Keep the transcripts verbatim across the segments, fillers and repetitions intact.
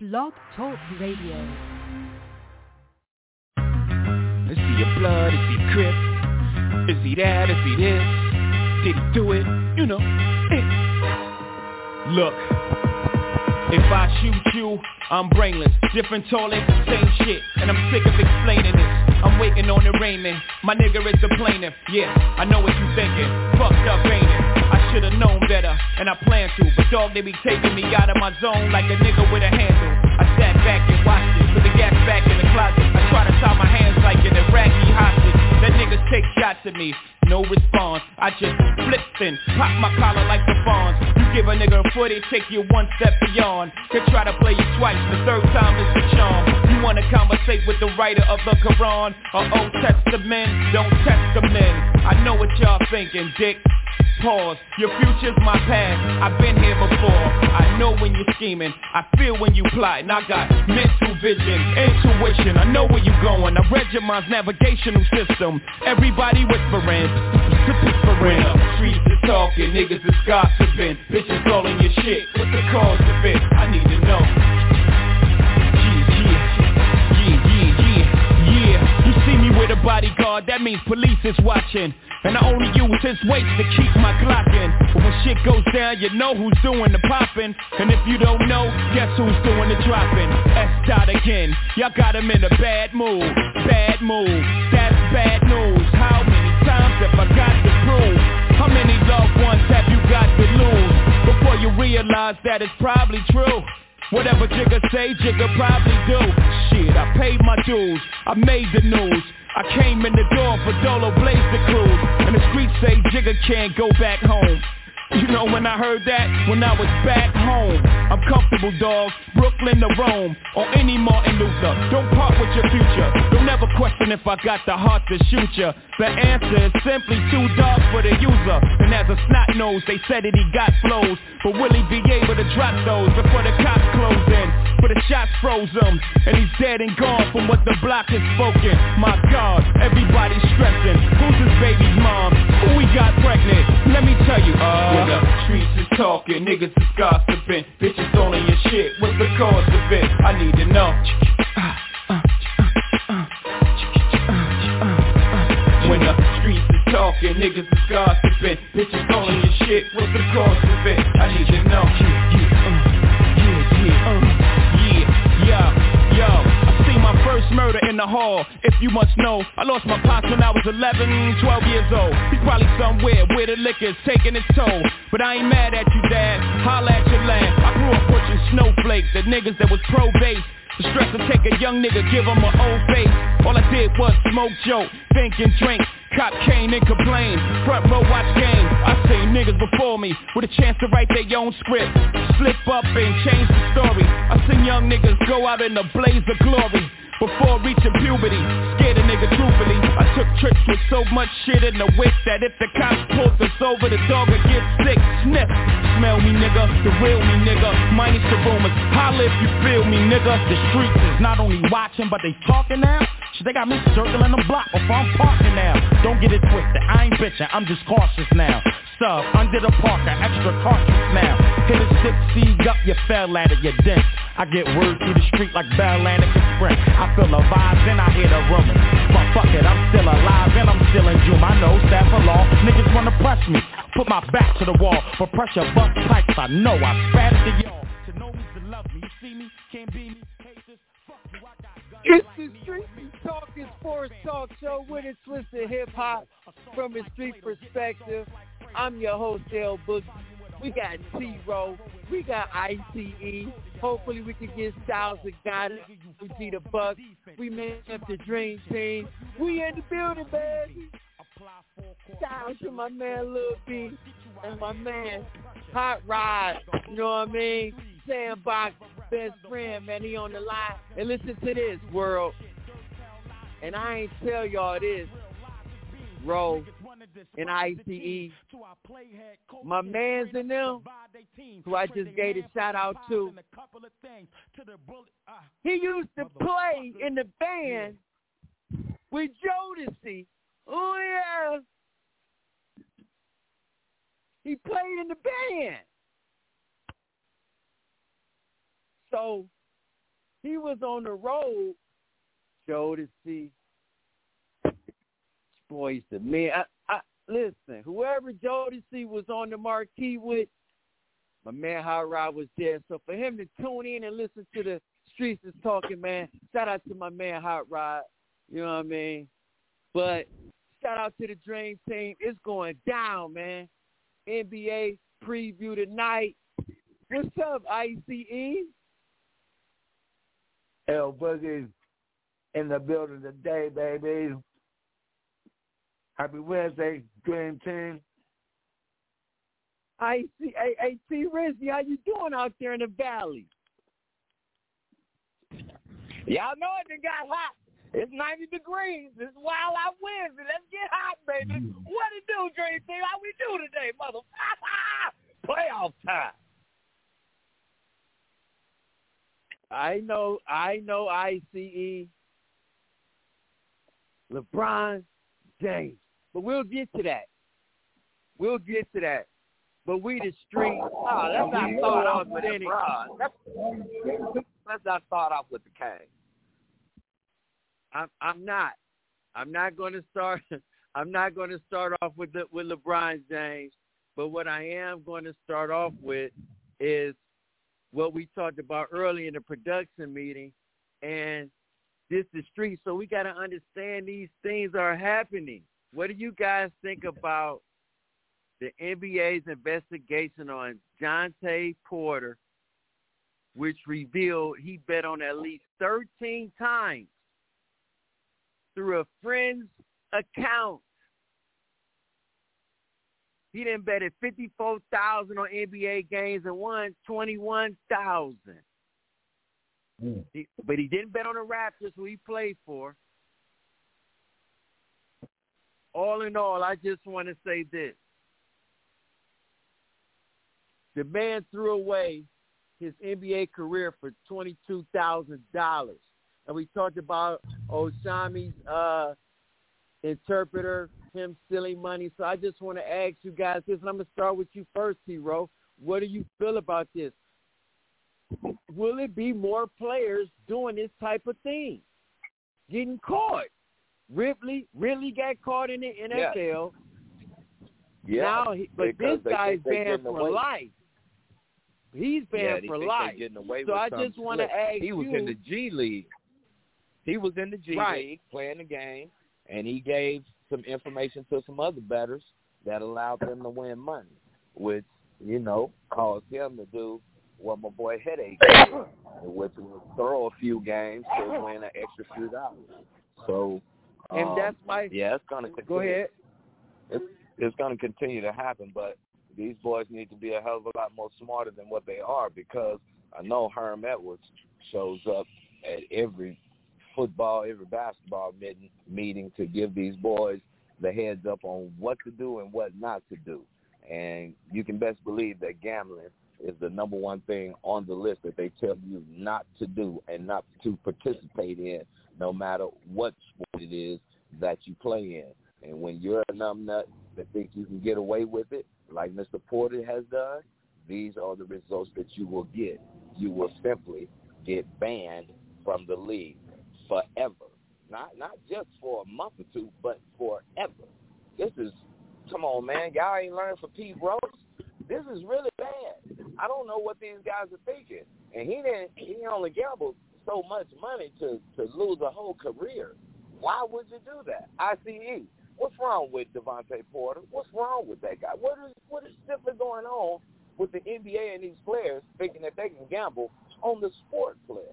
Blog Talk Radio. Is he a blood? Is he Crip? Is he that? Is he this? Did he do it? You know, it. Look, if I shoot you, I'm brainless. Different toilet, same shit. And I'm sick of explaining this. I'm waiting on the raiment. My nigga is the plaintiff. Yeah, I know what you thinking. Fucked up, ain't it? I should've known better, and I plan to. But dog, they be taking me out of my zone like a nigga with a handle. I sat back and watched it. Put the gas back in the closet. I try to tie my hands like an Iraqi hostage. That niggas take shots at me. No response, I just flipped and pop my collar like the fawns. You give a nigga a foot, it take you one step beyond. They try to play you twice, the third time is the charm. You wanna conversate with the writer of the Quran or Old Testament, don't test the men. I know what y'all thinking, dick. Pause, your future's my past. I've been here before. I know when you're scheming, I feel when you plotting. I got mental vision, intuition. I know where you going. I read your mind's navigational system. Everybody whispering, whispering. Streets is talking, niggas is gossiping. Bitches calling your shit. What's the cause of it? I need to know. Yeah, yeah, yeah, yeah, yeah. You see me with a bodyguard, that means police is watching. And I only use his weight to keep my clock in. But when shit goes down, you know who's doing the popping. And if you don't know, guess who's doing the dropping? S dot again, y'all got him in a bad mood. Bad mood, that's bad news. How many times have I got to prove? How many loved ones have you got to lose? Before you realize that it's probably true. Whatever Jigga say, Jigga probably do. Shit, I paid my dues, I made the news. I came in the door for Dolo Blaze the Cruise. And the streets say Jigga can't go back home. You know when I heard that? When I was back home. I'm comfortable, dog. Brooklyn to Rome. Or any Martin Luther. Don't part with your future. Don't ever question if I got the heart to shoot ya. The answer is simply too dark for the user. And as a snot nose, they said that he got flows. But will he be able to drop those before the cops close in? For the shots froze him. And he's dead and gone from what the block has spoken. My God, everybody's stressing. Who's his baby's mom? Who he got pregnant? Let me tell you, uh when the streets is talking, niggas is gossiping. Bitches all in your shit, what's the cause of it? I need to know. When the streets is talking, niggas is gossiping. Bitches all in your shit, what's the cause of it? I need to know. Yeah, yeah, yo, I see my first murder in the hall. If you must know, I lost my pops when I was eleven, twelve years old. He's probably somewhere where the liquor's taking its toll. But I ain't mad at you, Dad, holla at your land. I grew up pushing snowflakes at niggas that was pro-base. The stress to take a young nigga, give him an old face. All I did was smoke, joke, think and drink. Cop came and complained, front row watch game. I seen niggas before me with a chance to write their own script. Slip up and change the story. I seen young niggas go out in a blaze of glory. Before reaching puberty, scared a nigga truthfully. I took trips with so much shit in the whip that if the cops pulled us over, the dog would get sick. Sniff, smell me nigga, the real me nigga, minus the rumors. Holla if you feel me nigga. The streets is not only watching, but they talking now. Shit, they got me circling the block before I'm parking now. Don't get it twisted, I ain't bitching, I'm just cautious now. Sub, under the parker, extra cartridge now. Hit a six, seed up, you fell at it, you dent. I get word through the street like Bell and it can sprint. I feel the vibes and I hear the rumors. But fuck it, I'm still alive and I'm still in June. I know staff of law, niggas wanna press me. Put my back to the wall, but pressure bust pipes. I know I spat it to y'all. To know me, to love me, you see me, can't be me. Cases, fuck you, I got guns. It's the Street Talking Sports Talk Show with a twist of hip-hop from a street perspective. I'm your host, L Boogie. We got T-Row. We got I C E. Hopefully we can get Styles and Gotti. We see the Bucks. We made up the Dream Team. We in the building, baby. Shout out to my man Lil B and my man Hot Rod. You know what I mean? Sandbox best friend, man. He on the line. And listen to this, world. And I ain't tell y'all this. Roll and I C E, my mans in them, who I just gave a shout out to, he used to play in the band with Jodeci. Oh yeah, he played in the band. So he was on the road. Jodeci, Boys to Men. I, I, listen, whoever Jodeci was on the marquee with, my man Hot Rod was there. So for him to tune in and listen to the Streets is Talking, man, shout out to my man Hot Rod. You know what I mean? But shout out to the Dream Team. It's going down, man. N B A preview tonight. What's up, I C E? L Boogie in the building today, baby. Happy Wednesday, Dream Team. I see. Hey, hey, T. Rizzy, how you doing out there in the valley? Y'all know it done got hot. It's ninety degrees. It's Wild Out Wednesday. Let's get hot, baby. What it do, Dream Team? How we do today, mother? Playoff time. I know, I know, I C E. LeBron James. But we'll get to that. We'll get to that. But we the street. Oh, let's not start off with LeBron. Let's, let's not start off with the Kings. I'm, I'm not. I'm not going to start. I'm not going to start off with the, with LeBron James. But what I am going to start off with is what we talked about earlier in the production meeting, and this is street. So we got to understand these things are happening. What do you guys think about the N B A's investigation on Jontay Porter, which revealed he bet on at least thirteen times through a friend's account? He done betted fifty-four thousand dollars on N B A games and won twenty-one thousand dollars. Mm. But he didn't bet on the Raptors, who he played for. All in all, I just want to say this. The man threw away his N B A career for twenty-two thousand dollars. And we talked about Oshami's uh, interpreter, him stealing money. So I just want to ask you guys this, and I'm going to start with you first, T-Ro. What do you feel about this? Will it be more players doing this type of thing, getting caught? Ripley really got caught in the N F L. Yeah. Now, he, but this guy's banned for away. life. He's banned yeah, for think life. Getting away so with I just want to ask He was you, in the G League. He was in the G right. League playing the game, and he gave some information to some other bettors that allowed them to win money, which, you know, caused him to do what my boy Headache did, which was throw a few games to win an extra few dollars. So, and um, that's my yeah, it's gonna continue. Go ahead. It's it's gonna continue to happen, but these boys need to be a hell of a lot more smarter than what they are, because I know Herm Edwards shows up at every football, every basketball meeting, meeting to give these boys the heads up on what to do and what not to do. And you can best believe that gambling is the number one thing on the list that they tell you not to do and not to participate in, no matter what sport it is that you play in. And when you're a numbnut that think you can get away with it, like Mister Porter has done, these are the results that you will get. You will simply get banned from the league forever. Not not just for a month or two, but forever. This is, come on, man. Y'all ain't learned from Pete Rose. This is really bad. I don't know what these guys are thinking. And he didn't. He only gambled so much money to, to lose a whole career. Why would you do that? I C E. What's wrong with Devontae Porter? What's wrong with that guy? What is what is simply going on with the N B A and these players thinking that they can gamble on the sport player?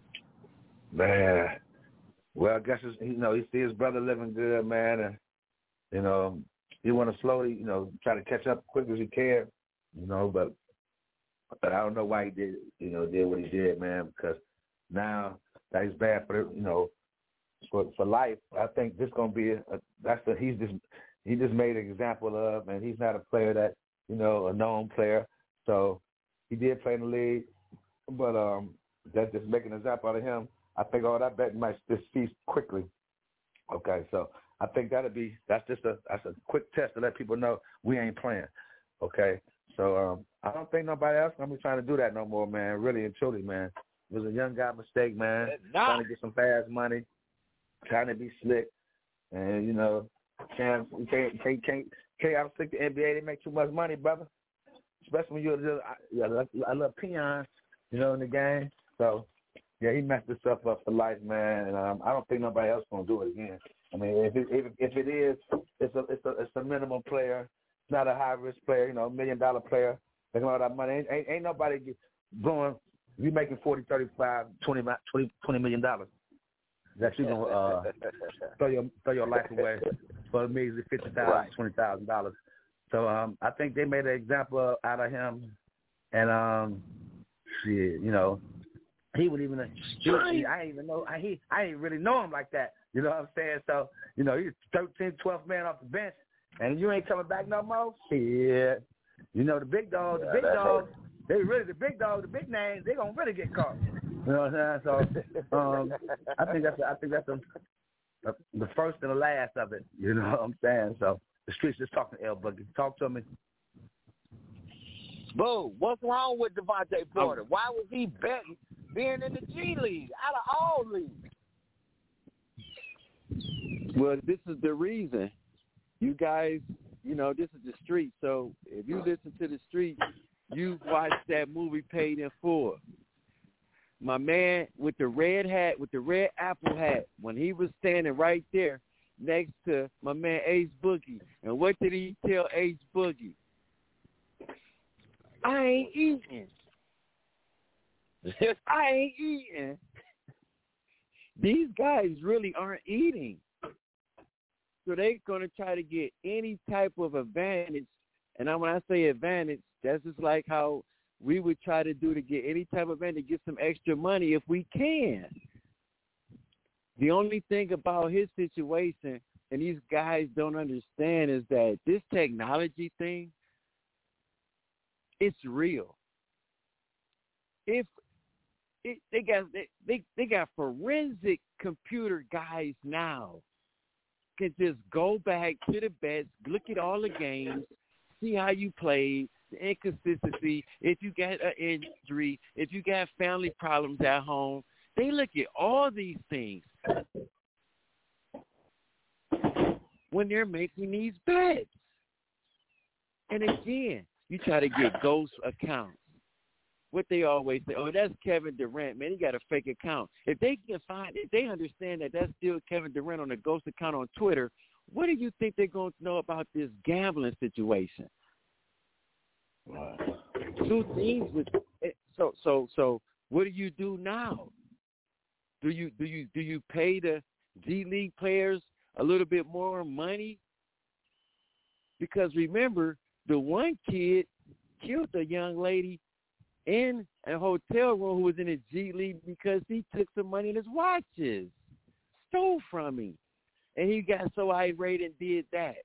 Man, well, I guess it's, you know, he see his brother living good, man, and you know he want to slowly, you know, try to catch up quick as he can, you know, but but I don't know why he did, you know, did what he did, man, because now that he's bad for the, you know. For for life, I think this gonna be a, a that's the he's just he just made an example of, and he's not a player that, you know, a known player. So he did play in the league, but um, that's just making an example out of him. I think all that betting might just cease quickly. Okay, so I think that'll be that's just a that's a quick test to let people know we ain't playing. Okay, so um, I don't think nobody else gonna be trying to do that no more, man. Really and truly, man. It was a young guy mistake, man. Trying to get some fast money, trying to be slick, and you know, can't can't can't can't, can't outstick the N B A. They make too much money, brother. Especially when you're I, yeah, I love peon, you know, in the game. So yeah, he messed this stuff up for life, man. And um, I don't think nobody else gonna do it again. I mean, if it, if, if it is, it's a it's a it's a minimum player. It's not a high risk player, you know, a million dollar player. Making all that money. Ain't, ain't, ain't nobody get going. You making forty, thirty-five, twenty, twenty, twenty million dollars. That you gonna uh, throw your throw your life away for a measly fifty thousand, right. twenty thousand dollars. So um, I think they made an example out of him, and um, shit, you know, he would even. He, he, I ain't even know. I he I ain't really know him like that. You know what I'm saying? So you know, he's thirteenth, twelfth man off the bench, and you ain't coming back no more. Shit. You know, the big dogs, the yeah, big dogs, they really, the big dogs, the big names, they going to really get caught. You know what I'm saying? So um, I think that's, I think that's a, a, the first and the last of it. You know what I'm saying? So the streets just talking to L Boogie. Talk to me. Boo, what's wrong with Devontae Porter? Why was he betting being in the G League out of all leagues? Well, this is the reason. You guys, you know, this is the street. So if you listen to the street, you've watched that movie Paid in Full. My man with the red hat, with the red apple hat, when he was standing right there next to my man Ace Boogie. And what did he tell Ace Boogie? I ain't eating. I ain't eating. These guys really aren't eating. So they're going to try to get any type of advantage. And when I say advantage, that's just like how we would try to do to get any type of advantage, get some extra money if we can. The only thing about his situation, and these guys don't understand, is that this technology thing, it's real. If it, they got they, they, they got forensic computer guys now can just go back to the bets, look at all the games, see how you played, the inconsistency, if you got an injury, if you got family problems at home. They look at all these things when they're making these bets. And again, you try to get ghost accounts. What they always say, oh, that's Kevin Durant, man, he got a fake account. If they can find, if they understand that that's still Kevin Durant on a ghost account on Twitter, what do you think they're going to know about this gambling situation? Wow. Two things with so so so. What do you do now? Do you do you do you pay the G League players a little bit more money? Because remember, the one kid killed a young lady in a hotel room who was in a G League because he took some money in his watches, stole from him, and he got so irate and did that.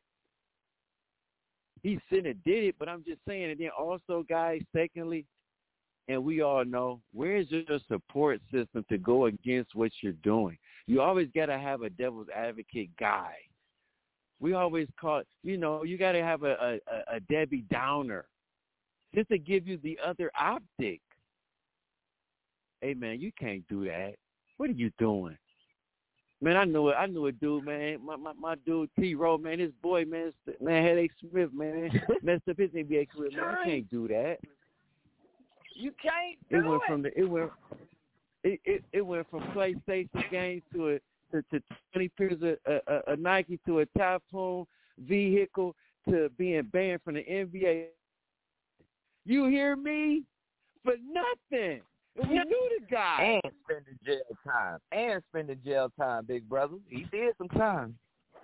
He shouldn't have did it, but I'm just saying. And then also, guys, secondly, and we all know, where's your support system to go against what you're doing? You always got to have a devil's advocate guy. We always call, you know, you got to have a, a, a Debbie Downer just to give you the other optic. Hey, man, you can't do that. What are you doing? Man, I knew it. I knew a dude, man. My my, my dude, T-Row, man, his boy, man, man, Headache Smith, man, messed up his N B A career, man. I can't do that. You can't do it. It went from the it went it, it, it went from PlayStation games to a to, to twenty pairs of a, a, a Nike to a Typhoon vehicle to being banned from the N B A. You hear me? For nothing. And we knew the guy. And spending jail time. And spending jail time, big brother. He did some time.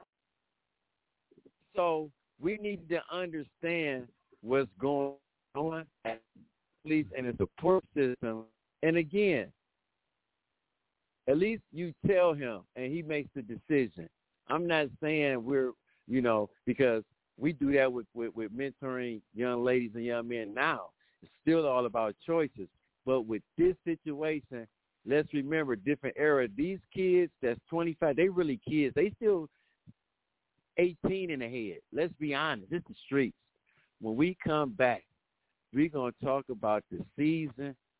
So we need to understand what's going on at least in the support system. And again, at least you tell him and he makes the decision. I'm not saying we're, you know, because we do that with, with, with mentoring young ladies and young men now. It's still all about choices. But with this situation, let's remember, different era. These kids that's twenty-five, they really kids. They still eighteen in the head. Let's be honest. It's the streets. When we come back, we're going to talk about the season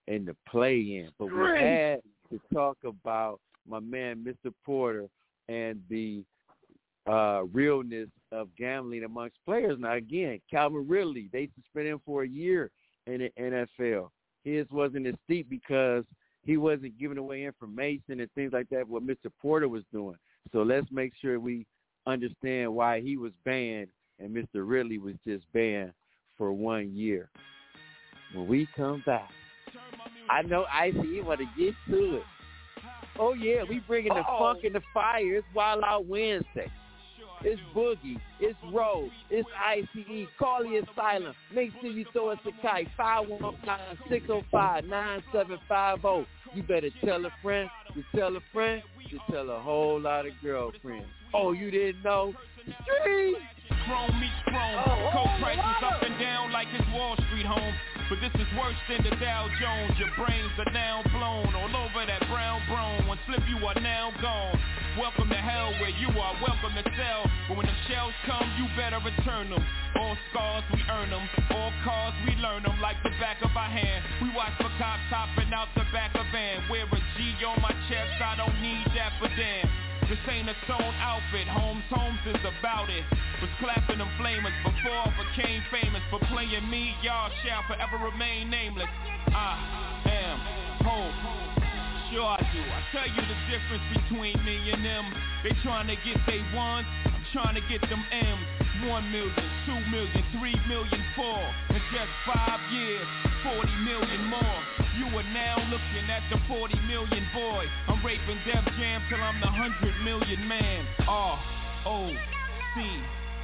in the play-in. But we had to talk about my man, Mister Porter, and the uh, realness of gambling amongst players. Now, again, Calvin Ridley, they suspended him for a year in the N F L. His wasn't as steep because he wasn't giving away information and things like that, what Mister Porter was doing. So let's make sure we understand why he was banned and Mister Ridley was just banned for one year. When we come back, I know I see you want to get to it. Oh, yeah, we bringing the Uh-oh. funk and the fire. It's Wild Out Wednesday. It's Boogie. It's Roll. It's I C E. Carly Asylum. Make sure you throw us a kite. five one nine, six oh five, nine seven five oh. You better tell a friend. You tell a friend. You tell a whole lot of girlfriends. Oh, you didn't know? Street! Chrome meets chrome. Oh, Coke oh, prices oh. up and down like it's Wall Street home. But this is worse than the Dow Jones. Your brains are now blown all over that brown brone. One slip, you are now gone. Welcome to hell where you are welcome to sell. But when the shells come, you better return them. All scars, we earn them. All cars, we learn them like the back of our hand. We watch for cops hopping out the back of van. Wear a G on my chest, I don't need that for damn. This ain't a sewn outfit, Holmes Holmes is about it. Was clapping them flamers before I became famous. For playing me, y'all shall forever remain nameless. I am Hope. Sure I do. I tell you the difference between me and them. They trying to get they ones, I'm trying to get them M's. One million, two million, three million, four. In just five years, forty million more. You are now looking at the forty million boy. I'm raping Def Jam till I'm the hundred million man. R O C.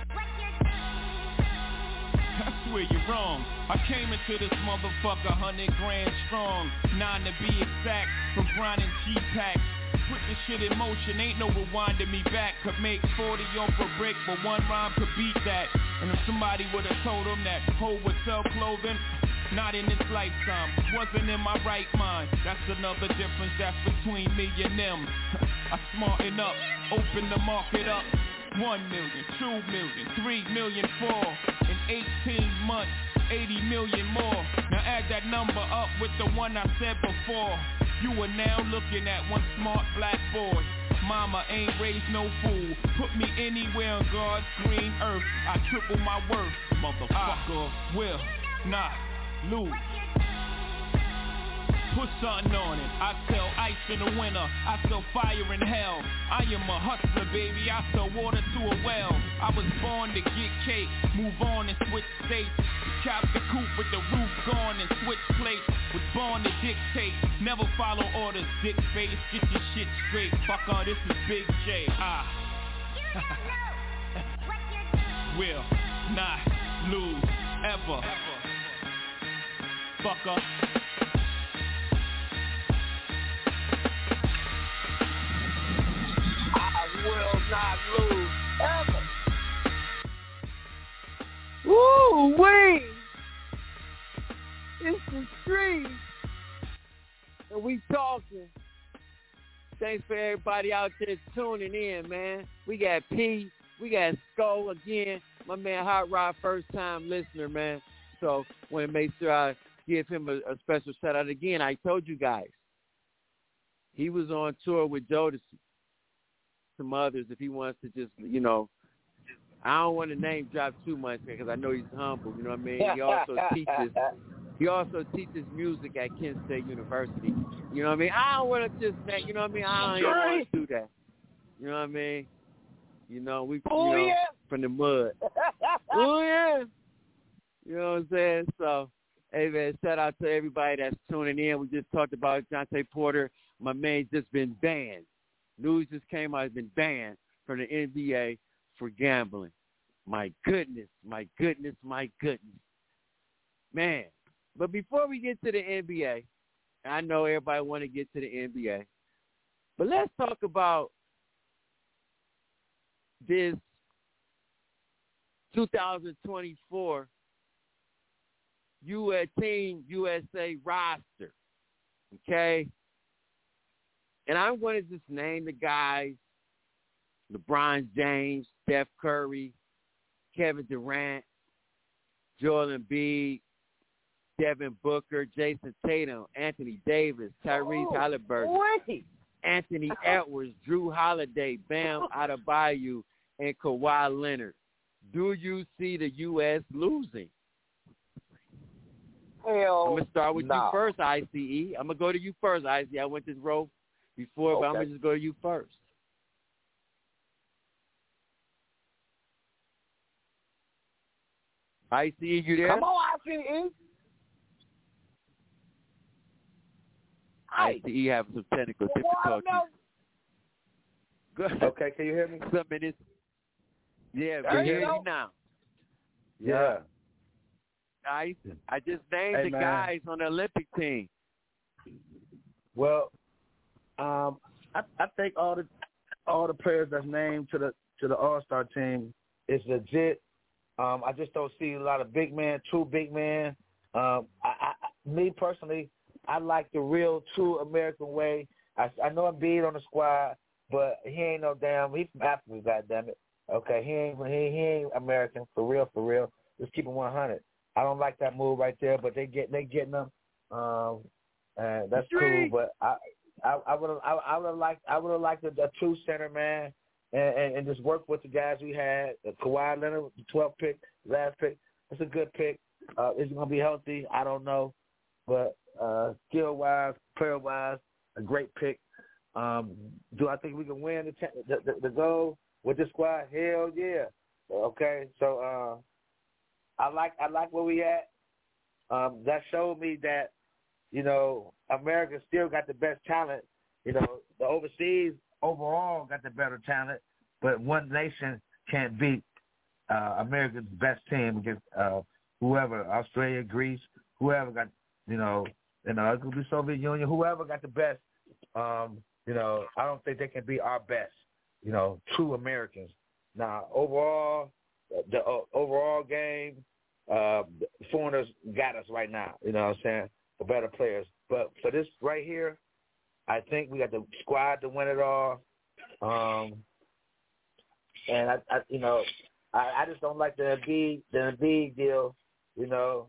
I swear you're wrong. I came into this motherfucker hundred grand strong. Nine to be exact, from grinding G-Packs. Put this shit in motion, ain't no rewinding me back. Could make forty off a brick, but one rhyme could beat that. And if somebody would've told him that Ho would sell clothing, not in this lifetime, wasn't in my right mind. That's another difference that's between me and them. I smarten up, open the market up. One million, two million, three million, four. In eighteen months, eighty million more. Now add that number up with the one I said before. You are now looking at one smart black boy. Mama ain't raised no fool. Put me anywhere on God's green earth. I triple my worth, motherfucker. I will not lose. Put something on it. I sell ice in the winter. I sell fire in hell. I am a hustler, baby. I sell water to a well. I was born to get cake. Move on and switch states. Chop the coupe with the roof gone and switch plates. Was born to dictate. Never follow orders, dick face. Get your shit straight. Fuck on, this is Big J. Ah. Will not lose ever. Fucker. Will not lose ever. Woo wee! It's the street, and we talking. Thanks for everybody out there tuning in, man. We got P, we got Skull again. My man Hot Rod, first time listener, man. So want to make sure I give him a, a special shout out again. I told you guys, he was on tour with Jodeci. Some others, if he wants to just, you know, I don't want to name drop too much because I know he's humble, you know what I mean? He also teaches he also teaches music at Kent State University. You know what I mean? I don't want to just, you know what I mean? I don't even want to do that. You know what I mean? You know, we, oh, you know, yeah. from the mud. Oh, yeah. You know what I'm saying? So, hey, man, shout out to everybody that's tuning in. We just talked about Jontay Porter. My man's just been banned. News just came out, has been banned from the N B A for gambling. My goodness, my goodness, my goodness. Man, but before we get to the N B A, I know everybody want to get to the N B A, but let's talk about this two thousand twenty-four U S Team U S A roster, okay? And I'm going to just name the guys: LeBron James, Steph Curry, Kevin Durant, Joel Embiid, Devin Booker, Jason Tatum, Anthony Davis, Tyrese Oh, Halliburton, boy. Anthony Edwards, Drew Holiday, Bam Adebayo, and Kawhi Leonard. Do you see the U S losing? Hell, I'm going to start with nah. you first, I C E. I'm going to go to you first, I C E. I went this road before, but I'm Okay. going to just go to you first. I C E, you there? Come on, I C E. I C E have some technical Well, difficulties. no. Good. Okay, can you hear me? Some minutes. Yeah, There we you hear go. you now. Yeah. I I just named Hey, the man. guys on the Olympic team. Well, um, I, I think all the all the players that's named to the to the All Star team is legit. Um, I just don't see a lot of big men, true big men. Um, I, I, me personally, I like the real, true American way. I, I know Embiid on the squad, but he ain't no damn. He's from Africa, goddammit. Okay, he ain't he, he ain't American for real, for real. Just keep it one hundred. I don't like that move right there, but they get they getting them. Um, and that's cool. But I I I would I, I would have liked I would have liked a, a true center man and, and, and just work with the guys we had. Uh, Kawhi Leonard, the twelfth pick, last pick. It's a good pick. Uh, is it gonna be healthy? I don't know, but uh, skill wise, player wise, a great pick. Um, do I think we can win the the, the, the goal with this squad? Hell yeah. Okay, so. Uh, I like I like where we at. Um, that showed me that, you know, America still got the best talent. You know, the overseas overall got the better talent, but one nation can't beat uh, America's best team against uh, whoever, Australia, Greece, whoever got, you know, you know, it could be Soviet Union, whoever got the best. Um, you know, I don't think they can be our best. You know, true Americans. Now, overall. The uh, overall game, uh, the foreigners got us right now, you know what I'm saying, the better players. But for this right here, I think we got the squad to win it all. Um, and, I, I you know, I, I just don't like the Embiid, the Embiid deal, you know.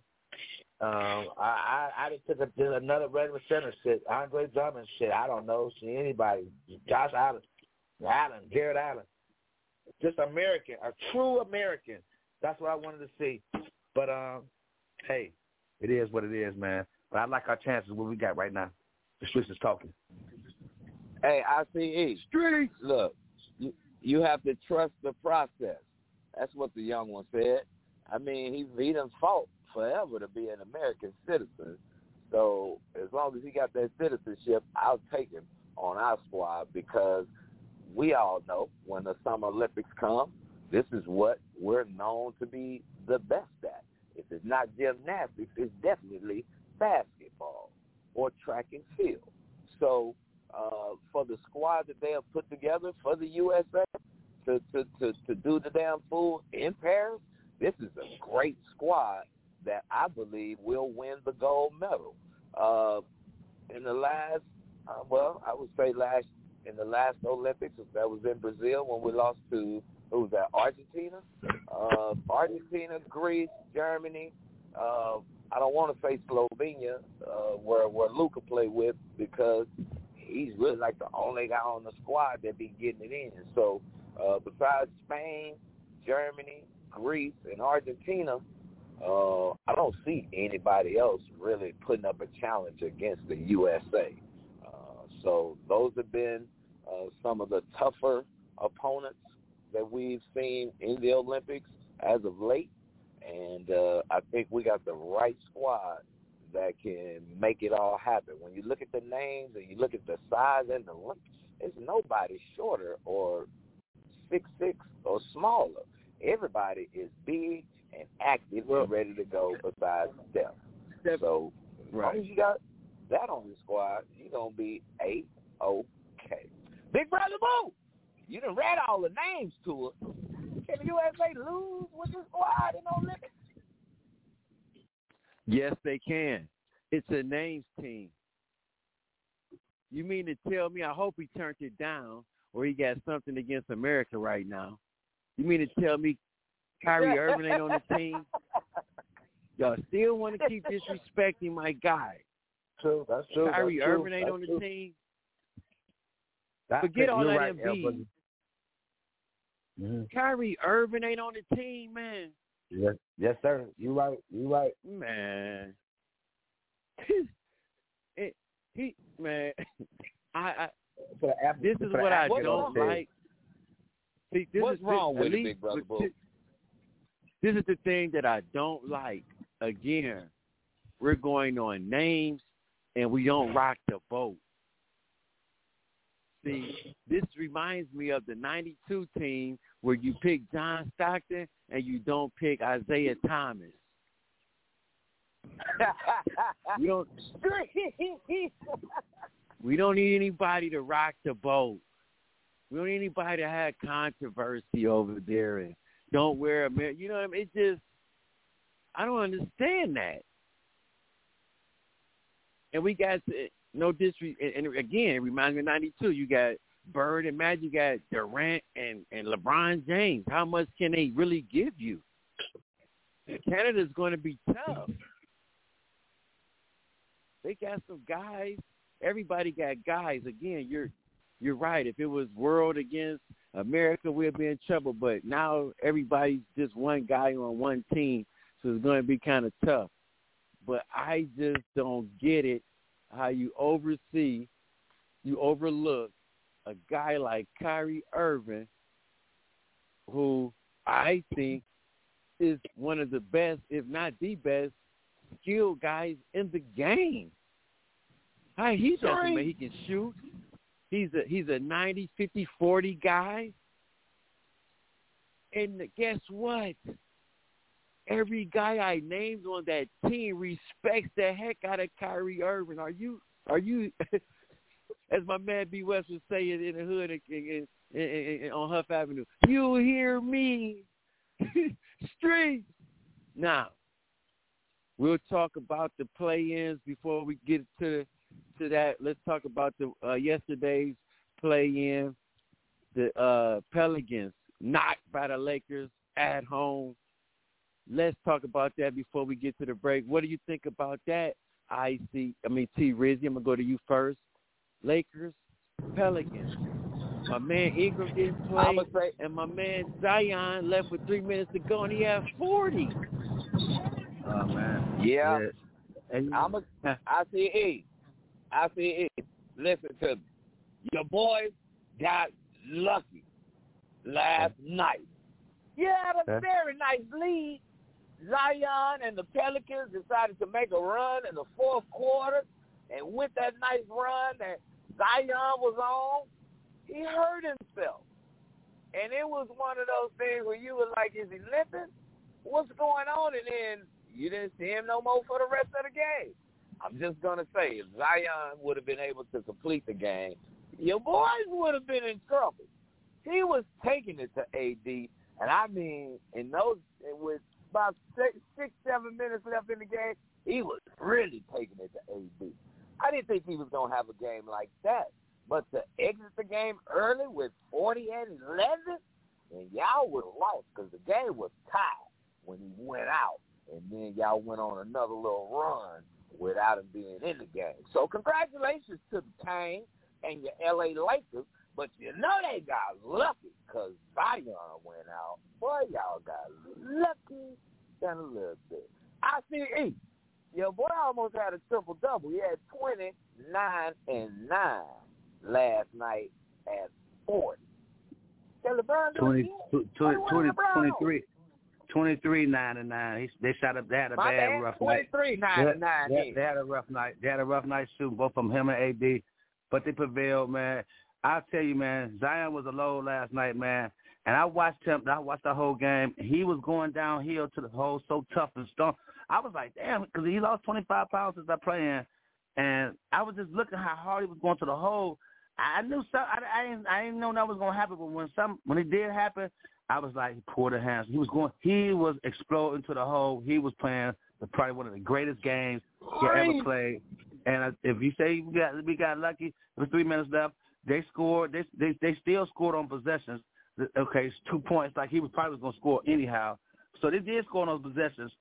Um, I, I, I just took a, another regular center shit, Andre Drummond shit, I don't know, see anybody, Josh Allen, Allen, Jared Allen. Just American, a true American. That's what I wanted to see. But, um, hey, it is what it is, man. But I like our chances, what we got right now. The streets is talking. Hey, I C E. Streets. Look, you, you have to trust the process. That's what the young one said. I mean, he, he done fought forever to be an American citizen. So as long as he got that citizenship, I'll take him on our squad because we all know when the Summer Olympics come, this is what we're known to be the best at. If it's not gymnastics, it's definitely basketball or track and field. So uh, for the squad that they have put together for the U S A to, to, to, to do the damn fool in Paris, this is a great squad that I believe will win the gold medal. Uh, in the last, uh, well, I would say last in the last Olympics, that was in Brazil when we lost to, who was that, Argentina? Uh, Argentina, Greece, Germany. Uh, I don't want to face Slovenia, uh, where, where Luka played with, because he's really like the only guy on the squad that be getting it in. So uh, besides Spain, Germany, Greece, and Argentina, uh, I don't see anybody else really putting up a challenge against the U S A. So those have been uh, some of the tougher opponents that we've seen in the Olympics as of late. And uh, I think we got the right squad that can make it all happen. When you look at the names and you look at the size and the length, there's nobody shorter or six six or smaller. Everybody is big and active and ready to go besides Steph. So as long as you got that on the squad, you're going to be A-okay. Big Brother Boo, you done read all the names to us. Can the U S A lose with the squad in the Olympics? Yes, they can. It's a names team. You mean to tell me, I hope he turned it down or he got something against America right now. You mean to tell me Kyrie Irving ain't on the team? Y'all still want to keep disrespecting my guy. True, that's true. Kyrie that's Irving true, ain't that's on the true. team. That, Forget all that right, Embiid. Mm-hmm. Kyrie Irving ain't on the team, man. Yes, yes, sir. You right. You right. Man. it, he, man, I, I this is what I don't like. See, this What's is, wrong this, with it, least, Big Brother Bull? This, this is the thing that I don't like. Again, we're going on names, and we don't rock the boat. See, this reminds me of the ninety-two team where you pick John Stockton and you don't pick Isaiah Thomas. we don't. we don't need anybody to rock the boat. We don't need anybody to have controversy over there and don't wear a man. You know what I mean? It just, I don't understand that. And we got to, no disrespect. And, and again, it reminds me of ninety-two. You got Bird and Magic. You got Durant and, and LeBron James. How much can they really give you? Canada's going to be tough. They got some guys. Everybody got guys. Again, you're you're right. If it was world against America, we'd be in trouble. But now everybody's just one guy on one team, so it's going to be kind of tough. But I just don't get it, how you oversee, you overlook a guy like Kyrie Irving, who I think is one of the best, if not the best, skilled guys in the game. Hi, he's awesome, man. He can shoot. He's a he's a ninety, fifty, forty guy. And guess what? Every guy I named on that team respects the heck out of Kyrie Irving. Are you, are you, as my man B. West was saying in the hood in, in, in, in, on Huff Avenue, you hear me? Streets. Now, we'll talk about the play-ins before we get to to that. Let's talk about the uh, yesterday's play-in. The uh, Pelicans knocked by the Lakers at home. Let's talk about that before we get to the break. What do you think about that? I see. I mean, T. Rizzy, I'm gonna go to you first. Lakers, Pelicans. My man Ingram didn't play, say, and my man Zion left with three minutes to go, and he had forty. Oh man. Yeah. yeah. And I'm a, I see it. I see it. Listen to me. Your boys got lucky last okay. night. You had a okay. very nice lead. Zion and the Pelicans decided to make a run in the fourth quarter, and with that nice run that Zion was on, he hurt himself. And it was one of those things where you were like, is he limping? What's going on? And then you didn't see him no more for the rest of the game. I'm just going to say, if Zion would have been able to complete the game, your boys would have been in trouble. He was taking it to A D, and I mean, in those, with about six, six, seven minutes left in the game, he was really taking it to A D. I didn't think he was going to have a game like that. But to exit the game early with forty and eleven, and y'all would have lost because the game was tied when he went out. And then y'all went on another little run without him being in the game. So congratulations to the Kane and your L A Lakers. But you know they got lucky because Zion went out. Boy, y'all got lucky than a little bit. I see E. Your boy almost had a triple-double. He had twenty-nine and nine last night at forty. twenty, twenty, twenty, twenty-three, twenty-three, nine and nine. He, they shot up. They had a My bad man, rough twenty-three, night. nine and nine. They, they had a rough night. They had a rough night shooting, both from him and A D. But they prevailed, man. I'll tell you, man, Zion was a low last night, man. And I watched him. I watched the whole game. He was going downhill to the hole so tough and strong. I was like, damn, because he lost twenty-five pounds since I playing. And I was just looking how hard he was going to the hole. I knew some, I, I didn't I didn't know that was gonna happen, but when some when it did happen, I was like, he poured the hands. He was going. He was exploding to the hole. He was playing the, probably one of the greatest games he ever played. And if you say we got we got lucky, with three minutes left, they scored. They they they still scored on possessions. Okay, it's two points. Like he was probably was gonna score anyhow. So they did score on those possessions.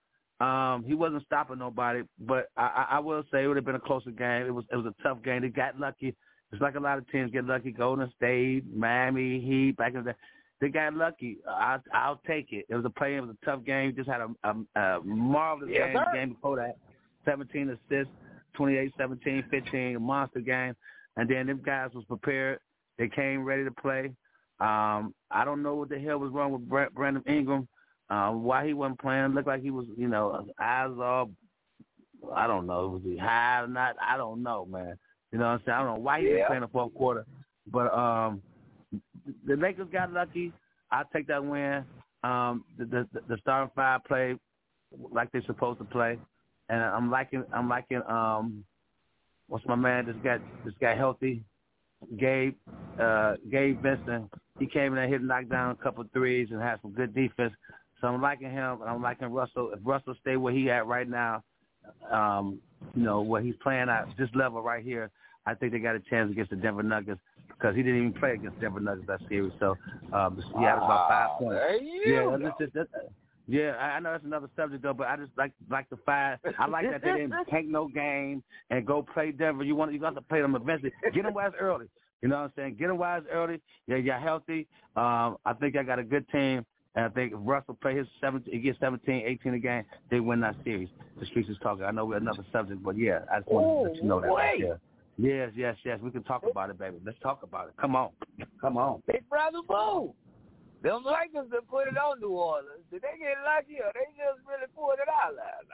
Um, he wasn't stopping nobody, but I, I, I will say it would have been a closer game. It was it was a tough game. They got lucky. It's like a lot of teams get lucky. Golden State, Miami Heat, back in the day. They got lucky. I, I'll take it. It was a play. It was a tough game. Just had a, a, a marvelous yes, game. The game before that, seventeen assists, twenty-eight, seventeen, fifteen, a monster game. And then them guys was prepared. They came ready to play. Um, I don't know what the hell was wrong with Brandon Ingram. Um, why he wasn't playing? It looked like he was, you know, eyes all, I don't know. Was he high or not? I don't know, man. You know what I'm saying? I don't know why he yeah. didn't play in the fourth quarter. But um, the Lakers got lucky. I'll take that win. Um, the, the, the starting five played like they're supposed to play. And I'm liking, I'm liking, um, what's my man? This guy, this guy healthy. Gabe, uh, Gabe Vincent. He came in and hit, knocked down a couple of threes and had some good defense. So I'm liking him, and I'm liking Russell. If Russell stay where he at right now, um, you know, where he's playing at this level right here, I think they got a chance against the Denver Nuggets because he didn't even play against Denver Nuggets that series. So um, he had about five points. Yeah, that's just, that's, yeah, I know that's another subject though, but I just like like the five. I like that they didn't tank no game and go play Denver. You want you got to play them eventually. Get them wise early. You know what I'm saying? Get them wise early. Yeah, you're healthy. Um, I think I got a good team. And I think if Russell play his seventeen, he gets seventeen, eighteen a game, they win that series. The streets is talking. I know we're another subject, but yeah, I just want to let you know that right there. Yes, yes, yes. We can talk about it, baby. Let's talk about it. Come on. Come on. Big brother Boo. Them Lakers that put it on New Orleans. Did they get lucky or they just really pulled it out last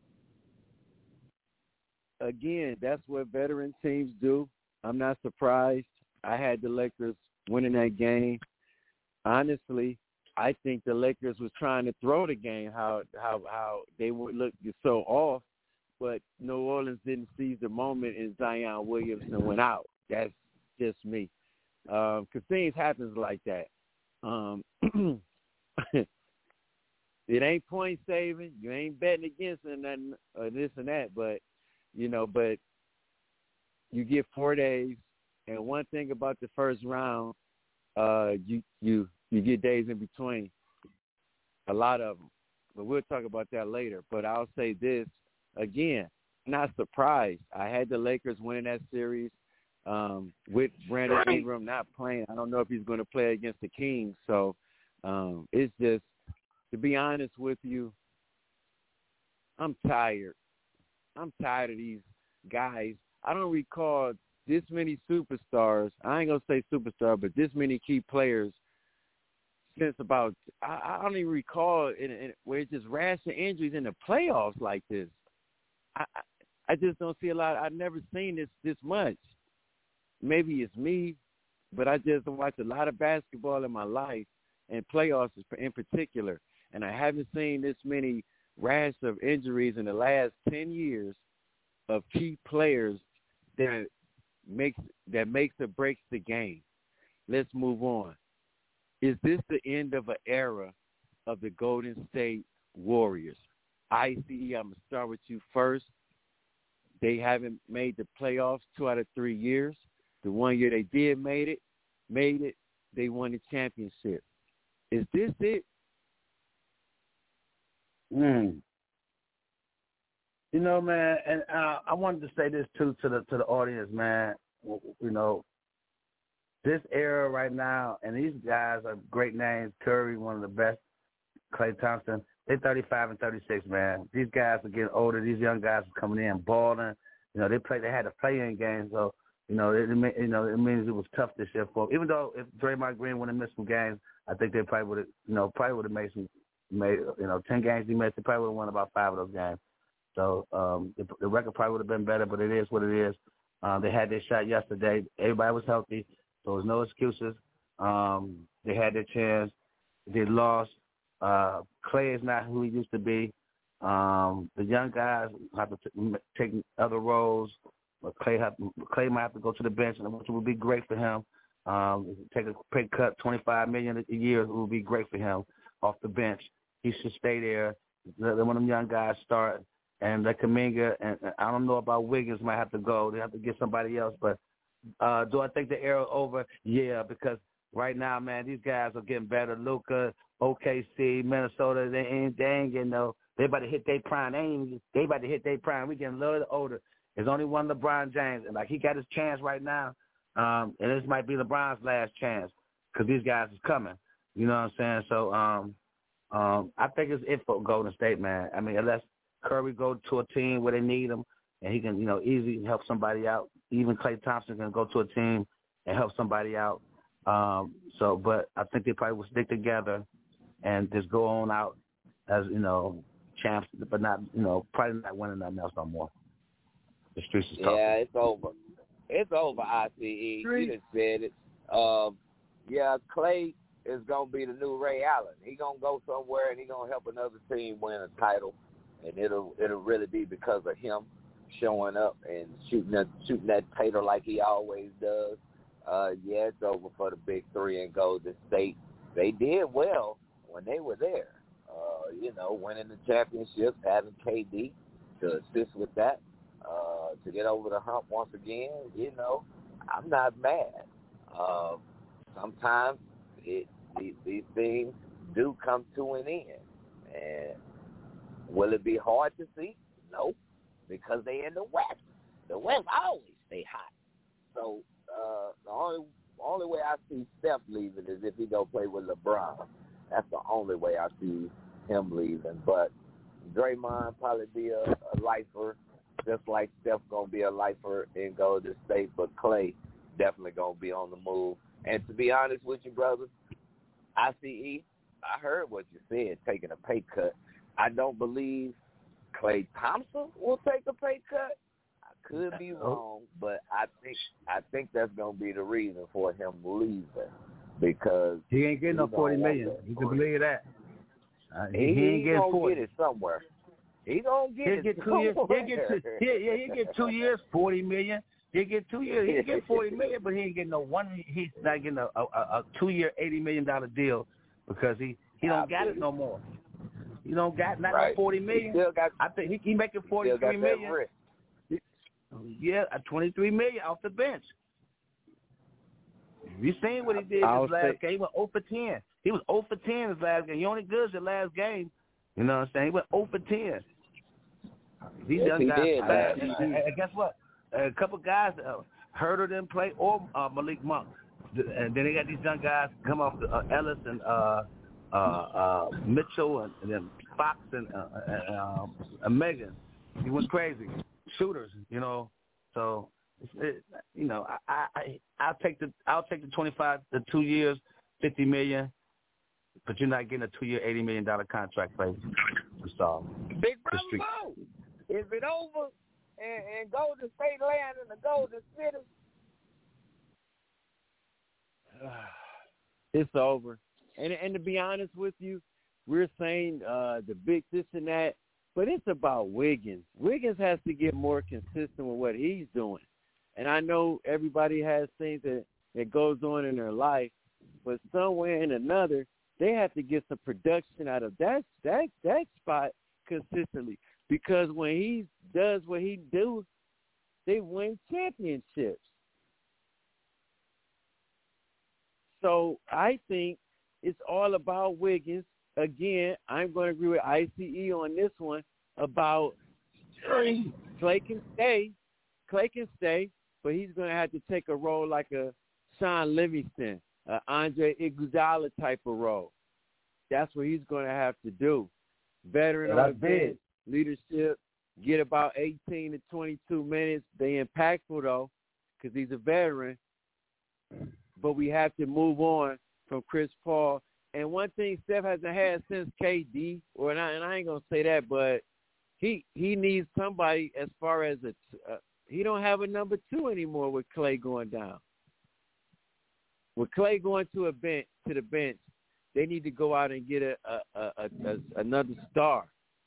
night? Again, that's what veteran teams do. I'm not surprised. I had the Lakers winning that game. Honestly, I think the Lakers was trying to throw the game, how how how they would look so off, but New Orleans didn't seize the moment and Zion Williamson went out. That's just me. Because um, things happens like that. Um, it ain't point saving. You ain't betting against and nothing or this and that, but you know, but you get four days. And one thing about the first round, uh, you you you get days in between, a lot of them. But we'll talk about that later. But I'll say this again, not surprised. I had the Lakers winning that series um, with Brandon Ingram not playing. I don't know if he's going to play against the Kings. So um, it's just, to be honest with you, I'm tired. I'm tired of these guys. I don't recall this many superstars, I ain't going to say superstar, but this many key players since about, I, I don't even recall in, in, where it's just rash of injuries in the playoffs like this. I, I I just don't see a lot. I've never seen this this much. Maybe it's me, but I just watched a lot of basketball in my life and playoffs in particular, and I haven't seen this many rash of injuries in the last ten years of key players that makes that makes or breaks the game. Let's move on. Is this the end of an era of the Golden State Warriors? I C E, I'm going to start with you first. They haven't made the playoffs two out of three years. The one year they did made it, made it, they won the championship. Is this it? Hmm. You know, man, and uh, I wanted to say this too to the to the audience, man. You know, this era right now, and these guys are great names. Curry, one of the best. Klay Thompson, they're thirty-five and thirty-six, man. These guys are getting older. These young guys are coming in, balling. You know, they play. They had a play-in game, so you know, it, it you know it means it was tough this year for them. Even though if Draymond Green would have missed some games, I think they probably would have, you know, probably would have made some, made you know, ten games he missed. They probably would have won about five of those games. So um, the, the record probably would have been better, but it is what it is. Um, they had their shot yesterday. Everybody was healthy, so there was no excuses. Um, they had their chance. They lost. Uh, Klay is not who he used to be. Um, the young guys have to t- take other roles. But Klay, have, Klay might have to go to the bench, which would be great for him. Um, take a pay cut, twenty-five million dollars a year, it would be great for him off the bench. He should stay there. Let one of them young guys start. And let Kuminga, and I don't know about Wiggins, might have to go. They have to get somebody else. But uh, do I think the era over? Yeah, because right now, man, these guys are getting better. Luka, O K C, Minnesota, they ain't, they ain't getting no They about to hit their prime. They ain't, they about to hit their prime. We getting a little older. There's only one LeBron James, and like he got his chance right now, um, and this might be LeBron's last chance because these guys is coming. You know what I'm saying? So um, um, I think it's it for Golden State, man. I mean, unless Curry go to a team where they need him, and he can, you know, easily help somebody out. Even Klay Thompson can go to a team and help somebody out. Um, so, but I think they probably will stick together and just go on out as, you know, champs, but not, you know, probably not winning nothing else no more. The streets is talking. Yeah, it's over. It's over, I C E. You just said it. Um, yeah, Klay is going to be the new Ray Allen. He going to go somewhere and he going to help another team win a title, and it'll it'll really be because of him showing up and shooting that, shooting that tater like he always does. Uh, yeah, it's over for the big three in Golden State. They did well when they were there. Uh, you know, winning the championships, having K D to assist with that, uh, to get over the hump once again. You know, I'm not mad. Uh, sometimes it, these, these things do come to an end. And will it be hard to see? No, because they in the West. The West always stay hot. So uh, the only only way I see Steph leaving is if he go play with LeBron. That's the only way I see him leaving. But Draymond probably be a, a lifer, just like Steph gonna be a lifer in Golden State. But Klay definitely gonna be on the move. And to be honest with you, brother, I C E, I heard what you said, taking a pay cut. I don't believe Klay Thompson will take a pay cut. I could be wrong, but I think I think that's gonna be the reason for him leaving, because he ain't getting no forty million. You can believe that. Uh, he, he, he ain't he getting gonna forty. get it somewhere. He gonna get he'll it get two somewhere. years. He'll get two. Yeah, yeah, he'll get two years, forty million. He'll get two years. He'll get forty million, but he ain't getting no one. He's not getting a, a, a two-year, eighty million dollar deal because he he don't got it no more. He don't got not right. no forty million. He still got, I think he, he making forty-three million. Risk. Yeah, a twenty-three million off the bench. You seen what he did I'll his last say, game? He went zero for ten. He was zero for ten his last game. He only good his last game. You know what I'm saying? He went zero for ten. These yes, young he guys. did, uh, man. and, and, and guess what? A couple guys, uh, Herter didn't play, or uh, Malik Monk. And then they got these young guys come off the uh, Ellis and uh, uh, uh, Mitchell and, and then Fox and, uh, and, uh, and Megan. He went crazy. Shooters, you know. So, it, you know, I, I I'll take the I'll take the twenty-five, the two years, fifty million, but you're not getting a two-year, eighty million dollar contract, play. So, Big brother, go. Is it over? And, and Golden State land in the Golden City? It's over. And and to be honest with you, we're saying uh, the big this and that, but it's about Wiggins. Wiggins has to get more consistent with what he's doing. And I know everybody has things that, that goes on in their life, but somewhere in another, they have to get some production out of that that that spot consistently. Because when he does what he do, they win championships. So I think it's all about Wiggins. Again, I'm going to agree with I C E on this one about Klay can stay. Klay can stay, but he's going to have to take a role like a Sean Livingston, a Andre Iguodala type of role. That's what he's going to have to do. Veteran yeah, on the bench, leadership, get about eighteen to twenty-two minutes. They impactful, though, because he's a veteran. But we have to move on from Chris Paul. And one thing Steph hasn't had since K D, or and I, and I ain't gonna say that, but he he needs somebody as far as a uh, he don't have a number two anymore with Klay going down. With Klay going to a bench to the bench, they need to go out and get a, a, a, a, a another star,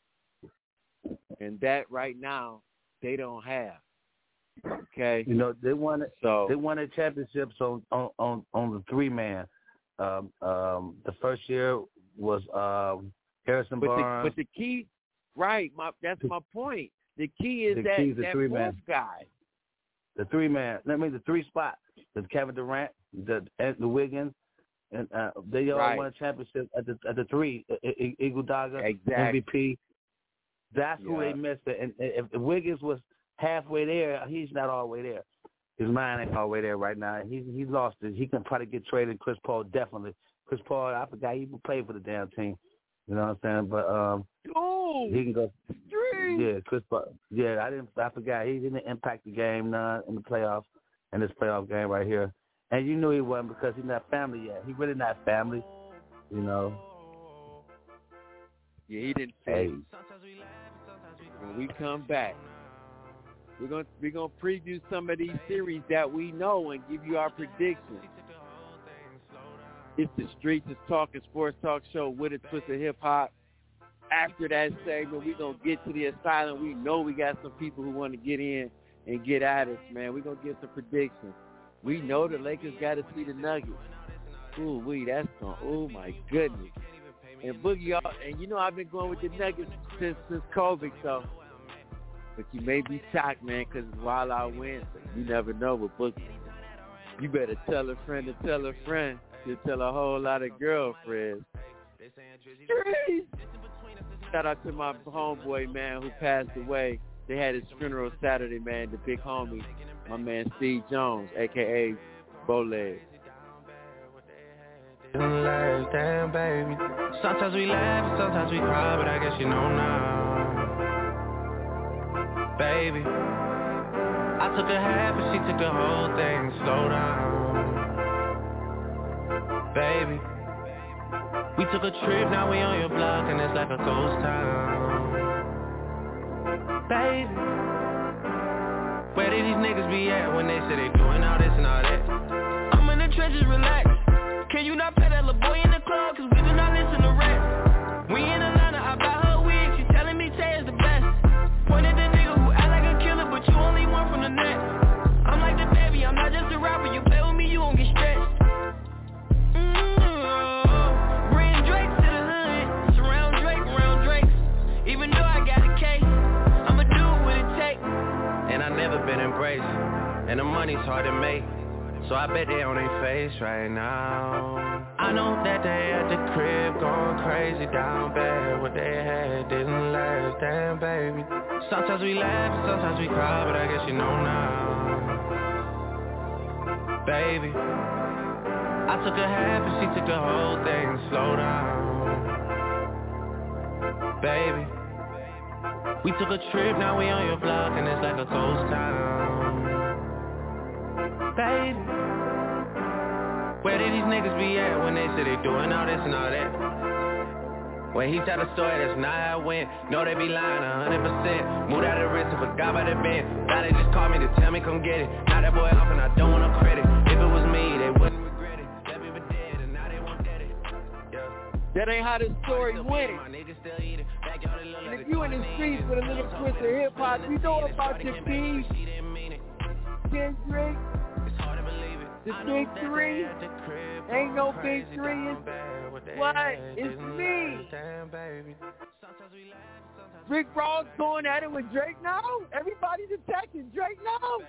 and that right now they don't have. Okay, you know they won it. So they won a championship on on on, on the three man. Um, um, the first year was um, Harrison but Barnes. The, but the key, right? My that's my point. The key is the that key is the that three fourth man. guy. The three man. That means the three spot. The Kevin Durant, the the Wiggins, and uh, they all Right. won a championship at the at the three. Iguodala, Exactly. M V P. That's who Yeah. they missed. And if Wiggins was halfway there, he's not all the way there. His mind ain't all the way there right now. He's he lost it. He can probably get traded. Chris Paul definitely. Chris Paul, I forgot he played for the damn team. You know what I'm saying? But um, oh, he can go. Street. Yeah, Chris Paul. Yeah, I didn't. I forgot he didn't impact the game none in the playoffs in this playoff game right here. And you knew he wasn't because he's not family yet. He really not family. You know. Yeah, he didn't fit. Hey. When we come back, we're gonna we're gonna preview some of these series that we know and give you our predictions. It's the Streets is Talking Sports Talk Show with a twist of hip hop. After that segment, we're gonna get to the asylum. We know we got some people who want to get in and get at us, man. We're gonna get some predictions. We know the Lakers got to see the Nuggets. Ooh, wee, that's going. Oh my goodness. And Boogie, and you know I've been going with the Nuggets since since COVID, so. But you may be shocked, man, because it's Wild Out Wednesday. You never know with Boogie. You better tell a friend to tell a friend to tell a whole lot of girlfriends. Shout out to my homeboy, man, who passed away. They had his funeral Saturday, man, the big homie, my man Steve Jones, a k a. Bowleg. Damn, baby. Sometimes we laugh and sometimes we cry, but I guess you know now. Baby, I took a half and she took the whole thing. Slow down. Baby, we took a trip, now we on your block and it's like a ghost town. Baby, where did these niggas be at when they say they doing all this and all that? I'm in the trenches, relax. Can you not play that little boy in the club? Cause we do not listen to rap. We in Atlanta, I buy her wig. She telling me Tay is the best. Pointed the nigga who act like a killer, but you only one from the net. I'm like the baby, I'm not just a rapper. You play with me, you gon' get stretched. Mm-hmm. Bring Drake to the hood. Surround Drake, around Drake. Even though I got a case, I'ma do what it takes. And I never been embraced. And the money's hard to make. So I bet they on their face right now. I know that they at the crib going crazy down bad. What they had didn't last, damn baby. Sometimes we laugh and sometimes we cry, but I guess you know now. Baby, I took a half and she took the whole thing. Slow down. Baby, we took a trip, now we on your block and it's like a ghost town. Baby, where did these niggas be at when they say they doing all this and all that? When he tell the story, that's not how it went. No, they be lying a hundred percent. Moved out of the wrist and forgot about the bend. Now they just call me to tell me come get it. Now that boy off and I don't want no credit. If it was me, they wouldn't regret it. Left me for dead and now they won't get it. Yeah. That ain't how the story went. And if you in the streets with a little twist of hip hop, you know about your beef. Kendrick. The big three, ain't no big three, it's what? It's me. Rick Ross going at it with Drake now? Everybody's attacking Drake now?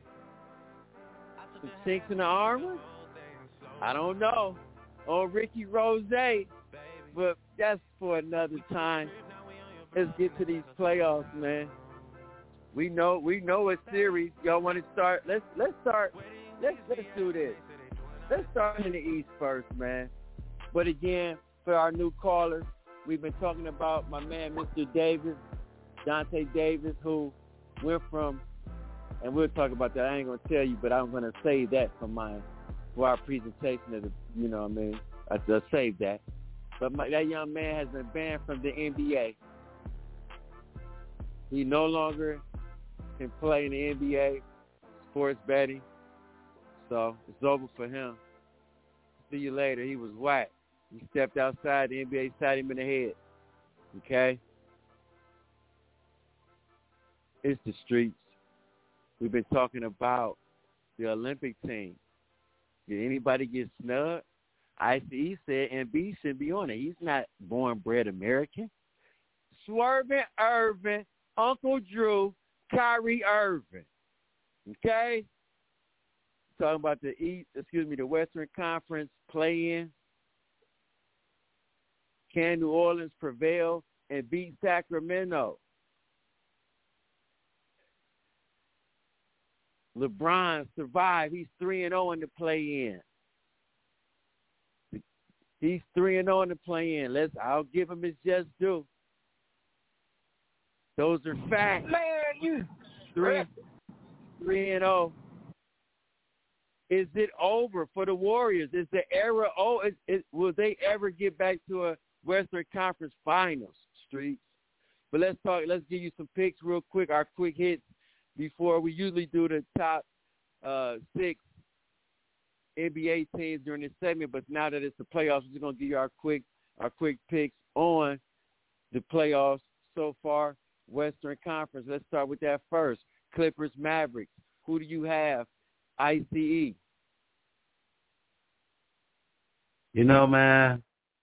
The chinks in the armor? I don't know. Or Ricky Rose, but that's for another time. Let's get to these playoffs, man. We know we know a series. Y'all want to start? Let's let's start. Let's let's do this. Let's start in the East first, man. But again, for our new callers, we've been talking about my man, Mister Davis, Dante Davis, who went from, and we'll talk about that. I ain't gonna tell you, but I'm gonna save that for my for our presentation of the, you know what I mean. I just save that. But my, that young man has been banned from the N B A. He no longer can play in the N B A, sports betting. So it's over for him. See you later. He was whacked. He stepped outside. The N B A shot him in the head. Okay? It's the streets. We've been talking about the Olympic team. Did anybody get snubbed? I C E said Embiid shouldn't be on it. He's not born-bred American. Swerving Irvin, Uncle Drew, Kyrie Irving. Okay? Talking about the East, excuse me, the Western Conference play-in. Can New Orleans prevail and beat Sacramento? LeBron survived. He's three and zero in the play-in. He's three and zero in the play-in. Let's. I'll give him his just due. Those are facts. Man, you three, three and zero. Is it over for the Warriors? Is the era oh? Is, is, will they ever get back to a Western Conference Finals, Streets? But let's talk. Let's give you some picks real quick. Our quick hits before we usually do the top uh, six N B A teams during this segment. But now that it's the playoffs, we're just gonna give you our quick our quick picks on the playoffs so far. Western Conference. Let's start with that first. Clippers, Mavericks. Who do you have? I C E. You know, man,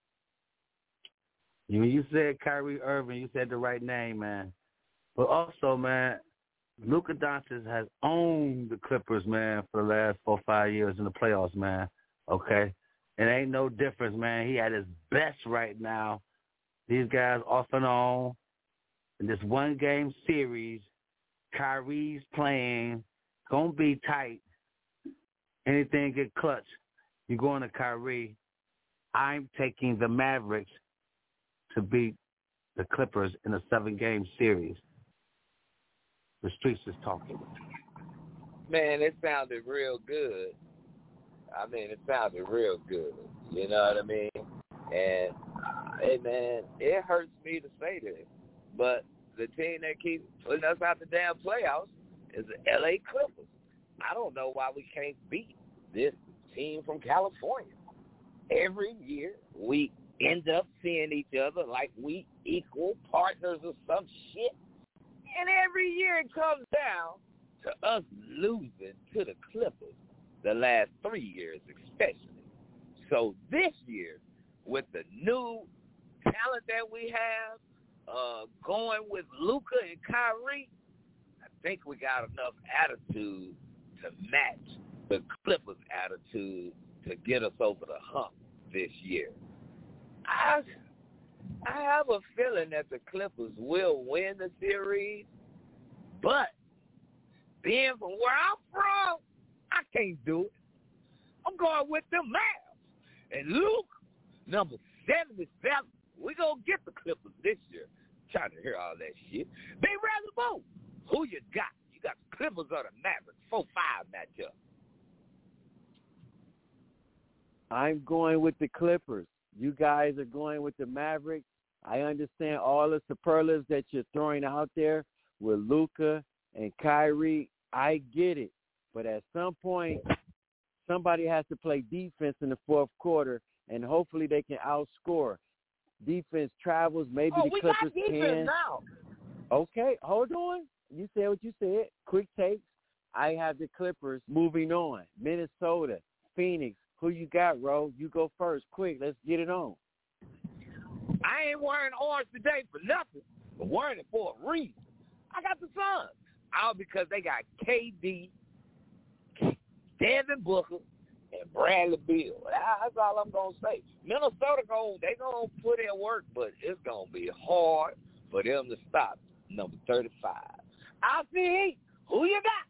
when you said Kyrie Irving, you said the right name, man. But also, man, Luka Doncic has owned the Clippers, man, for the last four or five years in the playoffs, man. Okay? It ain't no difference, man. He at his best right now. These guys off and on. In this one-game series, Kyrie's playing. Going to be tight. Anything get clutch, you're going to Kyrie. I'm taking the Mavericks to beat the Clippers in a seven-game series. The Streets is talking. Man, it sounded real good. I mean, it sounded real good. You know what I mean? And, uh, hey, man, it hurts me to say this, but the team that keeps putting us out the damn playoffs is the L A Clippers. I don't know why we can't beat this team from California. Every year we end up seeing each other like we equal partners or some shit. And every year it comes down to us losing to the Clippers, the last three years especially. So this year, with the new talent that we have, uh, going with Luka and Kyrie, I think we got enough attitude to match the Clippers' attitude to get us over the hump this year. I, I have a feeling that the Clippers will win the series, but being from where I'm from, I can't do it. I'm going with the Mavs. And Luke, number seventy-seven, we're going to get the Clippers this year. Trying to hear all that shit. Big Razor Boo, who you got? You got the Clippers or the Mavericks? four five matchup. I'm going with the Clippers. You guys are going with the Mavericks. I understand all the superlatives that you're throwing out there with Luka and Kyrie. I get it. But at some point, somebody has to play defense in the fourth quarter, and hopefully they can outscore. Defense travels. Maybe oh, the Clippers we got defense can. Now. Okay, hold on. You said what you said. Quick takes. I have the Clippers moving on. Minnesota, Phoenix. Who you got, Ro? You go first. Quick, let's get it on. I ain't wearing orange today for nothing. I'm wearing it for a reason. I got the Suns. All because they got K D, Devin Booker, and Bradley Beal. That's all I'm going to say. Minnesota, go, they going to put in work, but it's going to be hard for them to stop number thirty-five. I see. Who you got?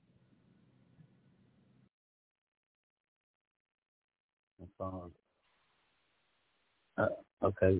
Uh, okay.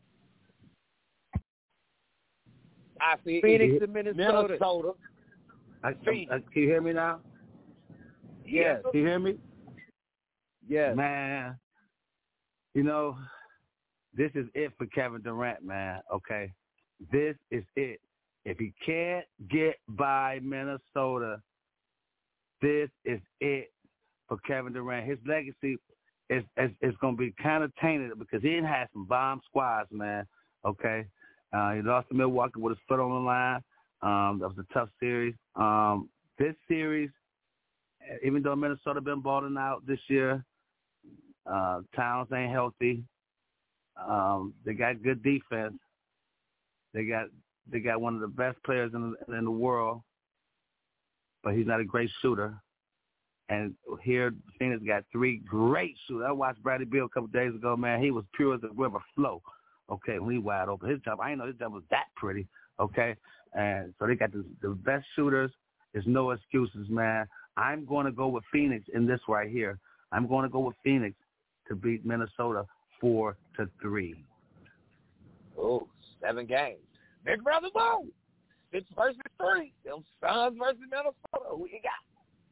I see. Phoenix and Minnesota. Minnesota. I, I, can you hear me now? Yes. Can you hear me? Yes. Man, you know, this is it for Kevin Durant, man, okay? This is it. If he can't get by Minnesota, this is it for Kevin Durant. His legacy is, is, is going to be kind of tainted because he didn't have some bomb squads, man, okay? Uh, he lost to Milwaukee with his foot on the line. Um, that was a tough series. Um, this series, even though Minnesota been balling out this year, uh, Towns ain't healthy. Um, they got good defense. They got they got one of the best players in the, in the world, but he's not a great shooter. And here, Phoenix got three great shooters. I watched Bradley Beal a couple of days ago, man. He was pure as a river flow. Okay, when he wide open. His jump, I didn't know his jump was that pretty. Okay, and so they got the, the best shooters. There's no excuses, man. I'm going to go with Phoenix in this right here. I'm going to go with Phoenix to beat Minnesota four to three. Oh, seven games. Big Brother Bo. Six versus three. Them Suns versus Minnesota. Who you got?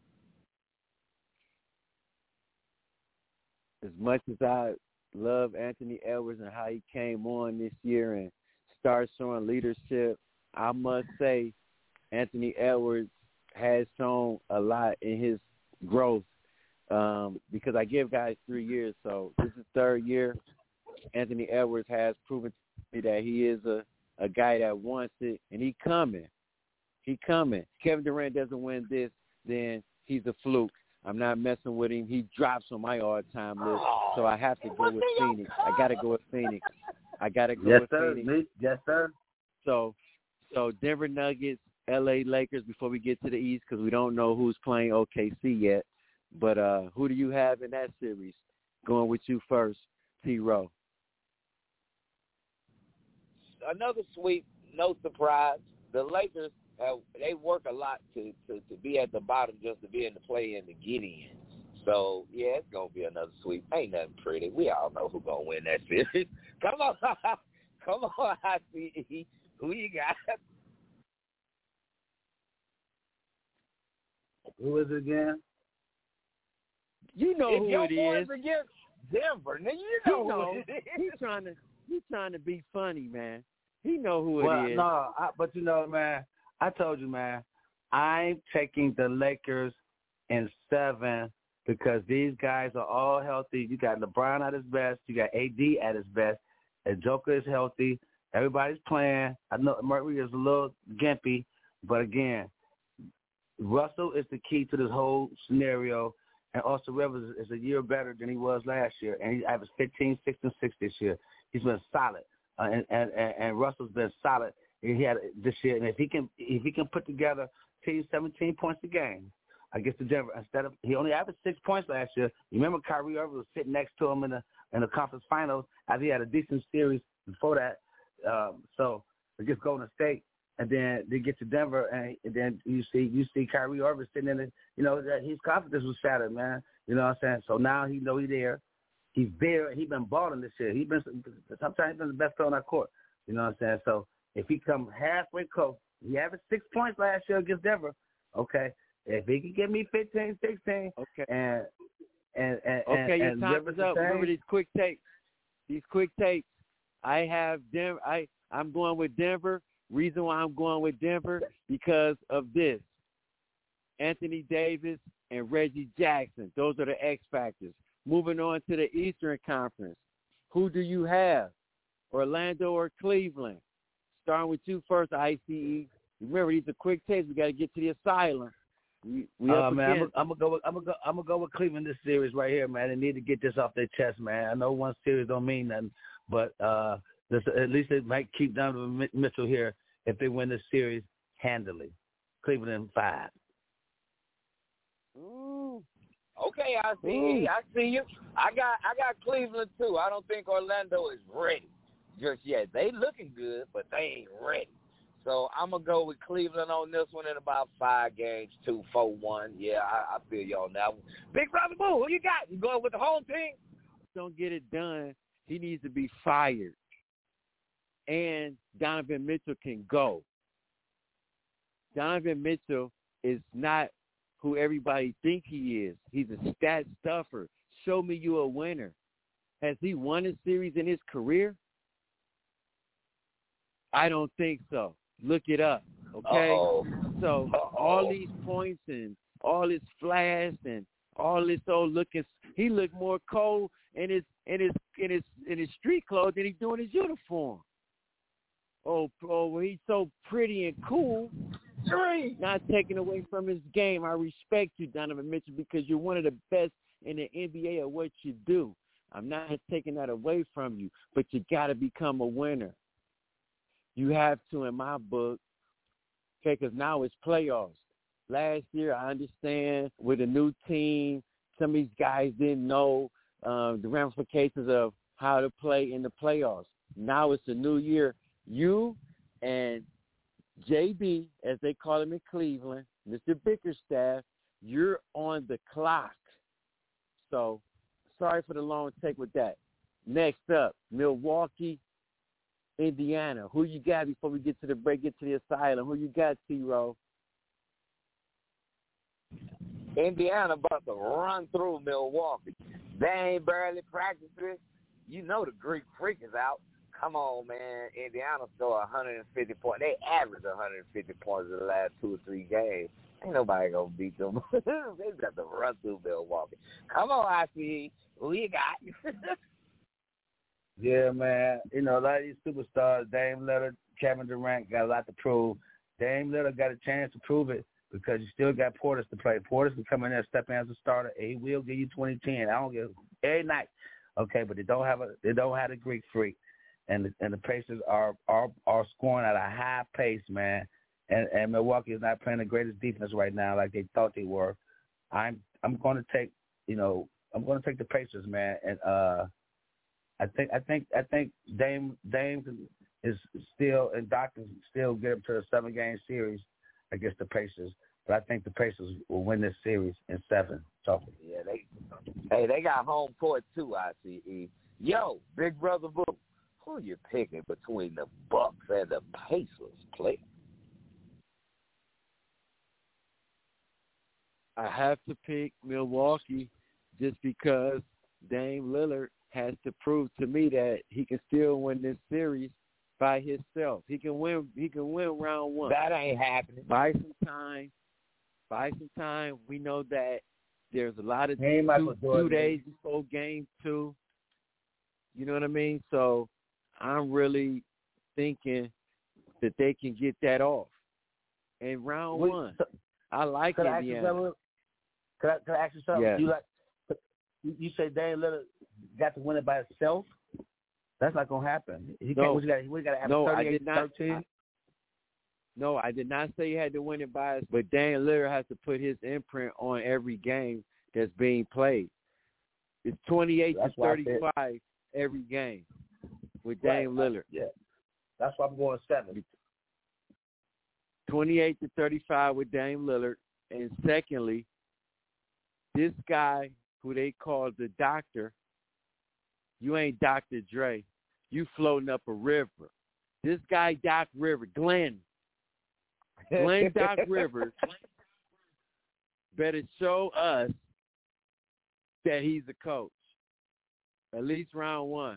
As much as I love Anthony Edwards and how he came on this year and started showing leadership, I must say Anthony Edwards has shown a lot in his growth um, because I give guys three years. So this is third year. Anthony Edwards has proven to me that he is a, a guy that wants it, and he coming. He coming. Kevin Durant doesn't win this, then he's a fluke. I'm not messing with him. He drops on my all-time list, so I have to go with Phoenix. I got to go with Phoenix. I got to go yes, with sir. Phoenix. Me? Yes, sir. So, so Denver Nuggets, L A Lakers before we get to the East because we don't know who's playing O K C yet. But uh, who do you have in that series? Going with you first, T-Row. Another sweep, no surprise. The Lakers, have, they work a lot to, to, to be at the bottom just to be in the play-in to get in. So, yeah, it's going to be another sweep. Ain't nothing pretty. We all know who's going to win that series. Come on. Come on, I see. Who you got? Who is it again? You know if who your it boys is. against Denver, then you know, you know who it is. He's trying to he's trying to be funny, man. He know who well, it is. no, I, but you know, man, I told you, man, I'm taking the Lakers in seven because these guys are all healthy. You got LeBron at his best. You got A D at his best. And Joker is healthy. Everybody's playing. I know Murray is a little gimpy, but again, Russell is the key to this whole scenario. And Austin Rivers is a year better than he was last year, and he averaged fifteen, six, and six this year. He's been solid, uh, and, and and Russell's been solid. He had this year, and if he can if he can put together team seventeen points a game against the Denver, instead of he only averaged six points last year. You remember Kyrie Irving was sitting next to him in the in the conference finals as he had a decent series before that. Um, so against Golden State. And then they get to Denver, and, and then you see you see Kyrie Irving sitting in it. You know that his confidence was shattered, man. You know what I'm saying? So now he know he's there. He's there. He's been balling this year. He's been sometimes he's been the best player on that court. You know what I'm saying? So if he come halfway close, he averaged six points last year against Denver. Okay, if he can give me fifteen, sixteen, okay, and and and okay, and, your and time Rivers is up. the Remember these quick takes. These quick takes. I have Denver. I I'm going with Denver. Reason why I'm going with Denver, because of this. Anthony Davis and Reggie Jackson. Those are the X factors. Moving on to the Eastern Conference. Who do you have? Orlando or Cleveland? Starting with you first, I C E. Remember, these are quick takes. We got to get to the asylum. We, we uh, up man, against. I'm gonna go. With, I'm gonna go. I'm gonna go with Cleveland this series right here, man. They need to get this off their chest, man. I know one series don't mean nothing, but uh, this, at least it might keep Donovan Mitchell here if they win this series handily. Cleveland in five. Ooh. Okay, I see you. I see you. I got I got Cleveland too. I don't think Orlando is ready just yet. They looking good, but they ain't ready. So I'm gonna go with Cleveland on this one in about five games, two, four, one. Yeah, I, I feel you on that one. Big Brother Boo, who you got? You going with the home team? Don't get it done. He needs to be fired. And Donovan Mitchell can go. Donovan Mitchell is not who everybody think he is. He's a stat stuffer. Show me you a winner. Has he won a series in his career? I don't think so. Look it up, okay? Uh-oh. So Uh-oh. all these points and all this flash and all this old looking, he looked more cold in his in his in his in his street clothes than he do in his uniform. Oh, oh, he's so pretty and cool. Three. Not taking away from his game. I respect you, Donovan Mitchell, because you're one of the best in the N B A at what you do. I'm not taking that away from you, but you got to become a winner. You have to, in my book, okay, because now it's playoffs. Last year, I understand, with a new team, some of these guys didn't know um, the ramifications of how to play in the playoffs. Now it's a new year. You and J B, as they call him in Cleveland, Mister Bickerstaff, you're on the clock. So, sorry for the long take with that. Next up, Milwaukee, Indiana. Who you got before we get to the break, get to the asylum? Who you got, T-Row? Indiana about to run through Milwaukee. They ain't barely practicing. You know the Greek Freak is out. Come on, man. Indiana scored one hundred fifty points. They averaged one hundred fifty points in the last two or three games. Ain't nobody going to beat them. They got to run through Milwaukee. Come on, I C E. Who you got? Yeah, man. You know, a lot of these superstars, Dame Lillard, Kevin Durant, got a lot to prove. Dame Lillard got a chance to prove it because you still got Portis to play. Portis can come in there, step in as a starter. He will give you twenty ten. I don't give every night. Okay, but they don't have a they don't have a Greek Freak, and the, and the Pacers are, are are scoring at a high pace, man. And and Milwaukee is not playing the greatest defense right now like they thought they were. I'm I'm going to take you know I'm going to take the Pacers, man, and uh. I think I think I think Dame Dame is still and Doc can still get up to a seven game series against the Pacers, but I think the Pacers will win this series in seven. So yeah, they hey they got home court too. I C E. Yo, Big Brother Boo, who are you picking between the Bucks and the Pacers, play? I have to pick Milwaukee just because Dame Lillard has to prove to me that he can still win this series by himself. He can win. He can win round one. That ain't happening. Buy some time. Buy some time. We know that there's a lot of hey, two, two days before game two. You know what I mean? So I'm really thinking that they can get that off. And round Wait, one, so, I like could Indiana. I ask you could I, could I ask you something? Yeah. You like you, you say Dame Lillard got to win it by himself? That's not gonna happen. He no, can't. We got. We got to have no, thirty-eight I did not. thirteen. I, no, I did not say he had to win it by us, but Dame Lillard has to put his imprint on every game that's being played. It's twenty-eight That's to thirty-five every game with Dame right. Lillard. Yeah, that's why I'm going seven. twenty-eight to thirty-five with Dame Lillard, and secondly, this guy who they call the doctor, you ain't Doctor Dre. You floating up a river. This guy, Doc Rivers, Glenn, Glenn Doc Rivers, better show us that he's a coach. At least round one.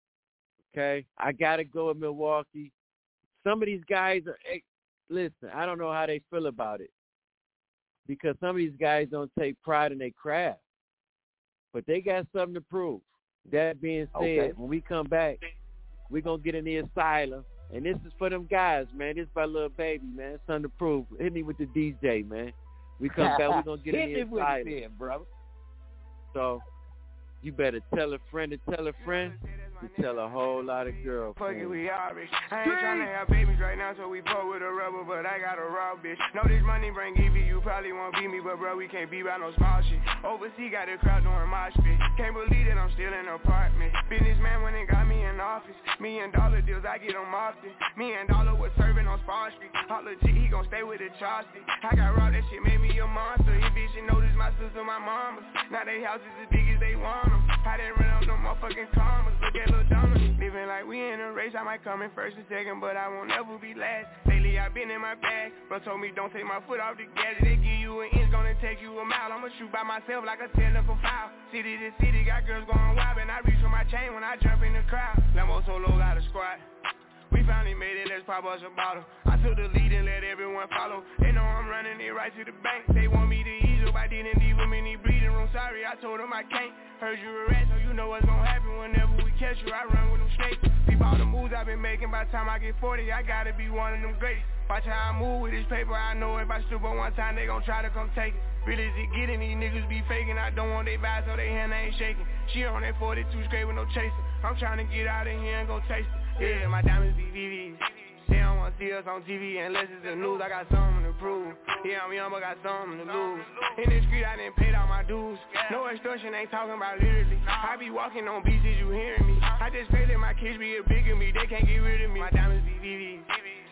Okay? I got to go with Milwaukee. Some of these guys are, hey, listen, I don't know how they feel about it because some of these guys don't take pride in their craft. But they got something to prove. That being said, okay. when we come back, we're going to get in the asylum. And this is for them guys, man. This is my little baby, man. Something to prove. Hit me with the D J, man. We come back, we're going to get in the asylum. Hit me with brother. So you better tell a friend to tell a friend to tell a whole lot of girls. Fuck it, we all rich. I ain't tryna have babies right now, so we fuck with a rubber, but I got a raw bitch. Know this money bring Evie, you probably won't beat me, but bro, we can't be by no small shit. Overseas got a crowd doing my shit. Can't believe that I'm still in an apartment. Businessman went and got me in office. Million dollar deals, I get them often. Me and Dollar was serving on Spawn Street. Hot legit, he gon' stay with the chopstick. I got robbed, that shit made me a monster. He bitch, you notice my sister, my mama. Now they houses as big as they want them. How they run up them motherfucking commas. Look at Lil Donna. Living like we in a race, I might come in first and second, but I won't ever be last. Lately I been in my bag, bro told me don't take my foot off the gas. They give you an inch, gonna take you a mile. I'ma shoot by myself like a tender for foul. City to city, got girls going wild, and I reach for my chain when I jump in the crowd. Lambo Solo got a squad. We finally made it, let's pop us a bottle. I took the lead and let everyone follow. They know I'm running it right to the bank. They want me to ease up, I didn't leave them in the breathing room. Sorry, I told them I can't. Heard you a rat, so you know what's gonna happen whenever we catch you. I run with them snakes. Peep all the moves I've been making. By the time I get forty, I gotta be one of them greatest. Watch how I move with this paper. I know if I stoop on one time, they gon' try to come take it. Really, is it getting? These niggas be faking. I don't want they buy, so they hand ain't shaking. She on that forty-two straight with no chaser. I'm trying to get out of here and go taste it. Yeah, my diamonds be V Vs. They don't wanna see us on T V unless it's the news. I got something to prove. Yeah, I'm young, but got something to lose. In the street, I didn't pay all my dues. No extortion, ain't talking about literally. I be walking on beats, is you hearing me? I just pray that my kids be a bigger me. They can't get rid of me. My diamonds be V Vs. They don't wanna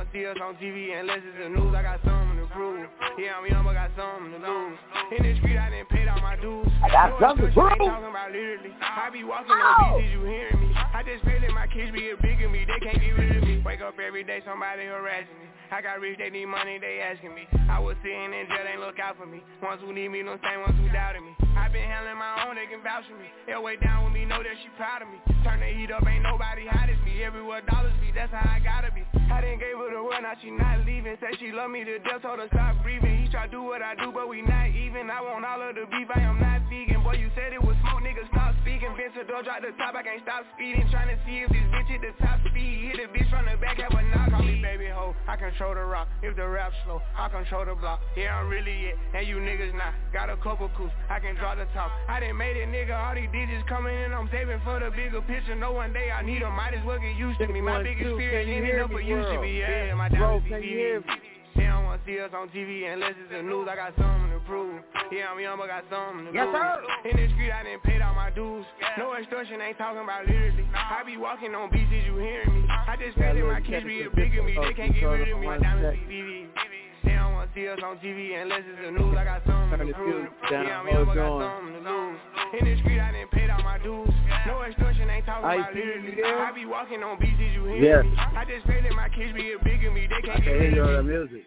wanna see us on T V unless it's the news. I got something to prove. Yeah, I'm young, but got something to lose. In the street, I didn't pay all my dues. I got something to prove. Talking about literally. I be walking on beaches, you hearing me? I just pray that my kids be a bigger me. They can't get rid of me. Wake up every day, somebody harassing me. I got rich, they need money, they asking me. I was sitting in jail, they look out for me. Ones who need me, no same ones who doubted me. I been handling my own, they can vouch for me. They'll way down with me, know that she proud of me. Turn the heat up, ain't nobody hot as me. Everywhere dollars be, that's how I gotta be. I didn't gave her the word, now she not leaving. Said she love me to death, told her stop breathing. He try to do what I do, but we not even. I want all of the beef, I am not vegan. Boy, you said it was smoke, nigga, stop speaking. Vincent door, drop the top, I can't stop speeding. Trying to see if this bitch hit the top speed. Hit a bitch from the back, have a knock. Call me baby ho, I control the rock. If the rap slow, I control the block. Yeah, I'm really it, and you niggas not. Got a couple coups, I can draw the top. I done made it, nigga, all these digits coming in. I'm saving for the bigger picture. No one day I need them, might as well get used to me. My biggest fear is ending up what used to be. Yeah, my down T V. They don't wanna see us on T V unless it's the news. I got something to prove. Yeah, I'm young, but got something to yes, prove. Sir. In the street, I didn't pay all my dues. No extortion, ain't talking about literally. I be walking on beaches, you hearing me? I just pray that my kids be a bigger me. They can't get rid of me. My diamonds T V. They don't wanna see us on T V unless it's the news. I got something to prove. Yeah, I'm young, but got something to lose. In the street, I didn't pay all my dues. No extortion, ain't talking about literally. I be walking on beaches, you hearing yes. me? I just pray that my kids be a bigger me. They can't get rid of me. Music.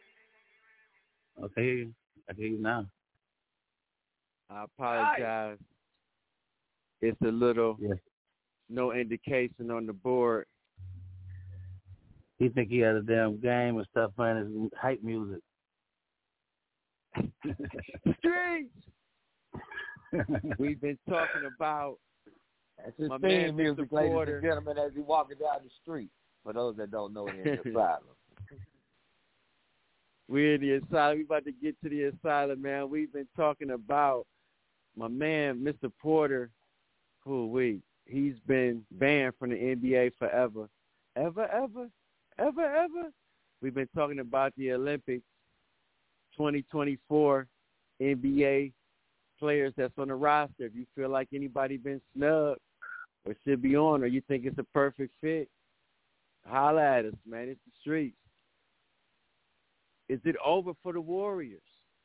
Okay, I can hear you now. I apologize. It's a little yes. no indication on the board. He think he had a damn game and stuff playing his hype music. Streets. We've been talking about that's his my theme man, music, Mister ladies Porter. and gentlemen, as he walking down the street. For those that don't know it in the asylum. We're in the asylum. We about to get to the asylum, man. We've been talking about my man, Mister Porter, who we he's been banned from the N B A forever. Ever, ever, ever, ever. We've been talking about the Olympics, twenty twenty-four N B A players that's on the roster. If you feel like anybody been snubbed or should be on, or you think it's a perfect fit, holla at us, man. It's the streets. Is it over for the Warriors?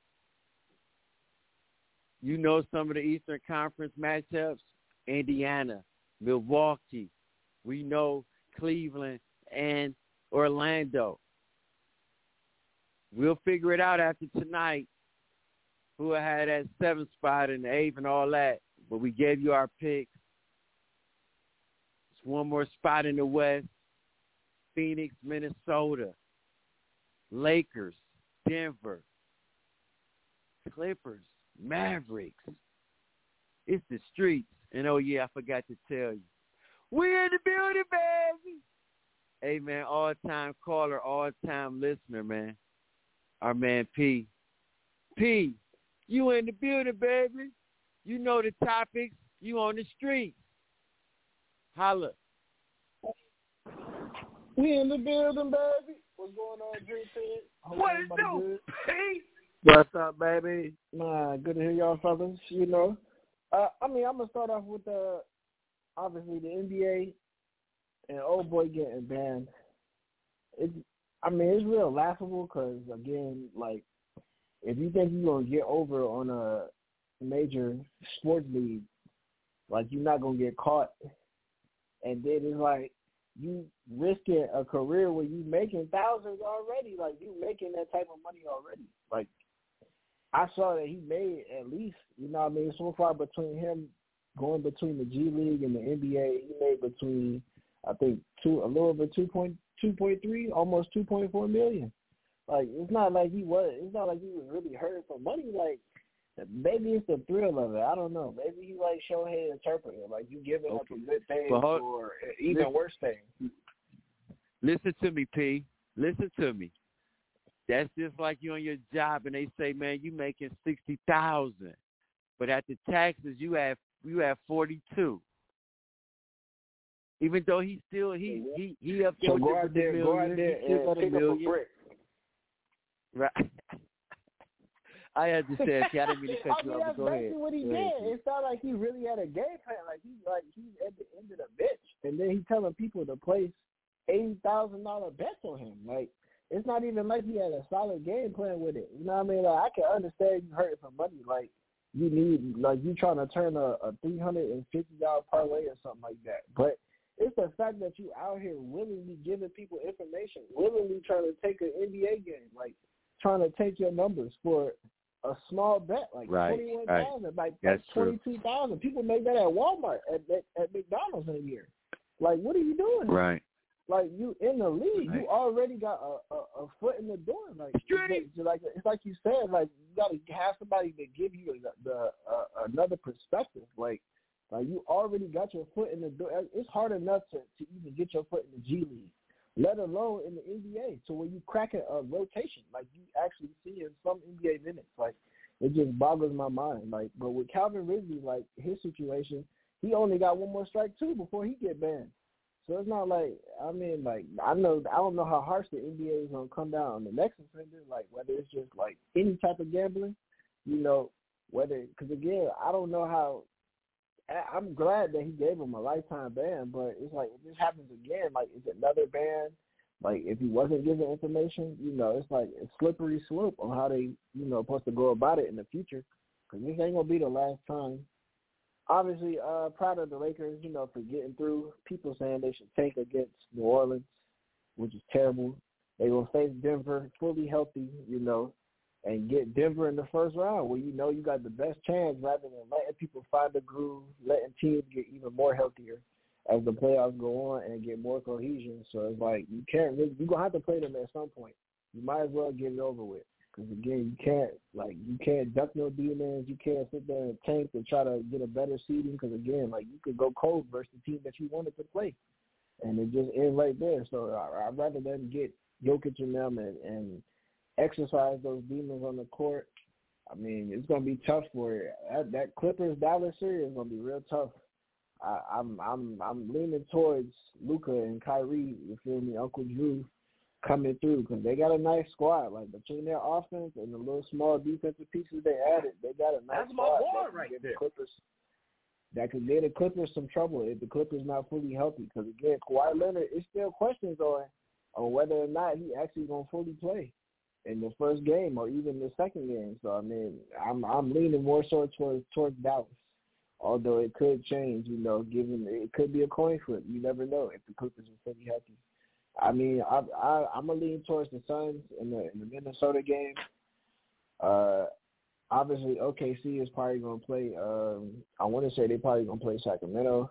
You know some of the Eastern Conference matchups. Indiana, Milwaukee. We know Cleveland and Orlando. We'll figure it out after tonight. Who had that seventh spot and the eighth and all that. But we gave you our picks. It's one more spot in the West. Phoenix, Minnesota. Lakers, Denver, Clippers, Mavericks. It's the streets. And, oh, yeah, I forgot to tell you. We're in the building, baby. Hey, man, all-time caller, all-time listener, man. Our man P. P, you in the building, baby. You know the topics. You on the streets. Holla. We in the building, baby. What's going on, Dream Team? What is doing, Pete? What's up, baby? Nah, good to hear y'all, fellas. You know, uh, I mean, I'm gonna start off with the uh, obviously the N B A and old boy getting banned. It's, I mean, it's real laughable because again, like, if you think you're gonna get over on a major sports league, like you're not gonna get caught, and then it's like, you risking a career where you making thousands already. Like, you making that type of money already. Like, I saw that he made at least, you know what I mean, so far between him going between the G League and the N B A, he made between, I think, two a little over two point three, almost two point four million. Like, it's not like he was, it's not like he was really hurting for money. Like, maybe it's the thrill of it. I don't know. Maybe he like Shohei interpreting. Like, you giving okay. up a good thing hold, for even listen, worse things. Listen to me, P. Listen to me. That's just like you on your job and they say, man, you making sixty thousand, but at the taxes you have you have forty two. Even though he still he he he up there so with go the, out there, the go out there and pick up a brick. Right. I understand. See, I didn't mean to cut I you mean, off. that's Go basically ahead. what he Go did. ahead. It's not like he really had a game plan. Like, he's like he's at the end of the bench, and then he's telling people to place eighty thousand dollar bets on him. Like, it's not even like he had a solid game plan with it. You know what I mean? Like, I can understand you hurting for money. Like, you need, like, you trying to turn a, a three hundred fifty dollars parlay or something like that. But it's the fact that you out here willingly giving people information, willingly trying to take an N B A game, like, trying to take your numbers for a small bet, like right, twenty-one thousand, right. like That's twenty-two thousand. People make that at Walmart, at, at at McDonald's in a year. Like, what are you doing? Right. Like, you in the league, right. you already got a, a, a foot in the door. Like, it's like it's like you said, like, you got to have somebody to give you the, the uh, another perspective. Like, like you already got your foot in the door. It's hard enough to, to even get your foot in the G League, let alone in the N B A. So when you crack a, a rotation, like you actually see in some N B A minutes, like, it just boggles my mind. Like, but with Calvin Ridley, like, his situation, he only got one more strike too before he get banned. So it's not like, I mean, like, I know, I don't know how harsh the N B A is going to come down on the next offender, like, whether it's just, like, any type of gambling, you know, whether, because, again, I don't know how, I'm glad that he gave him a lifetime ban, but it's like, if this happens again, like, is it another ban? Like, if he wasn't giving information, you know, it's like a slippery slope on how they, you know, supposed to go about it in the future, because this ain't going to be the last time. Obviously, uh, proud of the Lakers, you know, for getting through. People saying they should tank against New Orleans, which is terrible. They will face Denver fully healthy, you know, and get Denver in the first round where you know you got the best chance rather than letting people find a groove, letting teams get even more healthier as the playoffs go on and get more cohesion. So it's like you can't really – you're going to have to play them at some point. You might as well get it over with. Because, again, you can't, like, you can't duck no demons. You can't sit there and tank to try to get a better seeding. Because, again, like, you could go cold versus the team that you wanted to play. And it just ends right there. So I, I'd rather them get Jokic and them and, and exercise those demons on the court. I mean, it's going to be tough for it. That, that Clippers-Dallas series is going to be real tough. I, I'm I'm I'm leaning towards Luka and Kyrie, you feel me, Uncle Drew, coming through because they got a nice squad. Like, between their offense and the little small defensive pieces they added, they got a nice That's squad. my boy that right there. The Clippers, that could get the Clippers some trouble if the Clippers not fully healthy. Because, again, Kawhi Leonard, it's still questions on, on whether or not he actually going to fully play in the first game or even the second game. So, I mean, I'm I'm leaning more so towards, towards Dallas. Although it could change, you know, given it could be a coin flip. You never know if the Clippers are fully healthy. I mean, I, I, I'm going to lean towards the Suns in the in the Minnesota game. Uh, obviously, O K C is probably going to play. Um, I want to say they're probably going to play Sacramento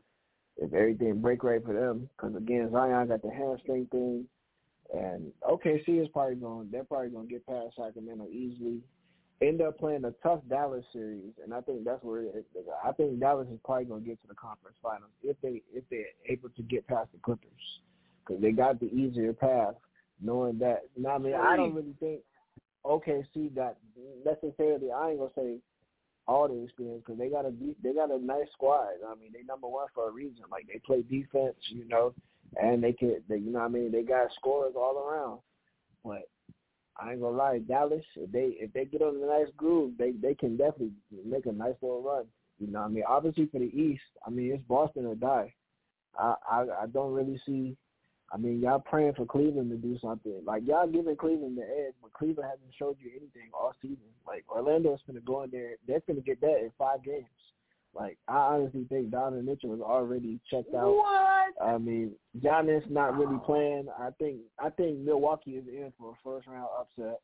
if everything break right for them. Because, again, Zion got the hamstring thing. And O K C is probably going – they're probably going to get past Sacramento easily. End up playing a tough Dallas series, and I think that's where it, I think Dallas is probably going to get to the conference finals if they if they're able to get past the Clippers, because they got the easier path, knowing that. You know what I mean, I don't really think O K C got necessarily. I ain't gonna say all the experience because they got a deep, they got a nice squad. I mean, they number one for a reason. Like, they play defense, you know, and they can, they, you know what I mean. They got scorers all around, but I ain't gonna lie, Dallas, if they if they get on a nice groove, they, they can definitely make a nice little run. You know what I mean? Obviously for the East, I mean, it's Boston or die. I, I I don't really see I mean, y'all praying for Cleveland to do something. Like, y'all giving Cleveland the edge, but Cleveland hasn't showed you anything all season. Like, Orlando's gonna go in there, they're gonna get that in five games. Like, I honestly think Donovan Mitchell was already checked out. What? I mean, Giannis not really playing. I think I think Milwaukee is in for a first round upset.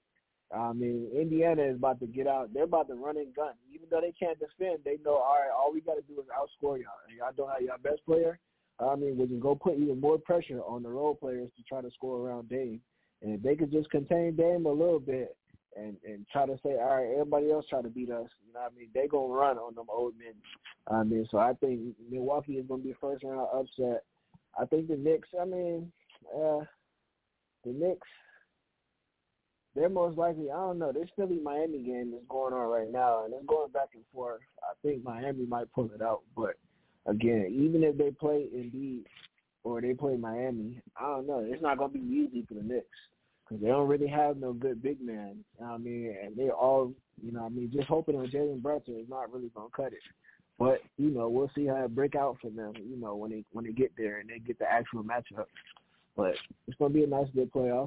I mean, Indiana is about to get out. They're about to run and gun. Even though they can't defend, they know, all right, all we got to do is outscore y'all. And y'all don't have y'all best player. I mean, we can go put even more pressure on the role players to try to score around Dame. And if they could just contain Dame a little bit and, and try to say, all right, everybody else try to beat us, you know what I mean, they going to run on them old men. I mean, so I think Milwaukee is going to be a first-round upset. I think the Knicks, I mean, uh, the Knicks, they're most likely, I don't know, this Philly-Miami game is going on right now, and it's going back and forth. I think Miami might pull it out, but again, even if they play Embiid or they play Miami, I don't know. It's not going to be easy for the Knicks because they don't really have no good big man. I mean, and they all, you know, I mean, just hoping on Jalen Brunson is not really going to cut it. But you know, we'll see how it break out for them. You know, when they when they get there and they get the actual matchup. But it's gonna be a nice, good playoffs.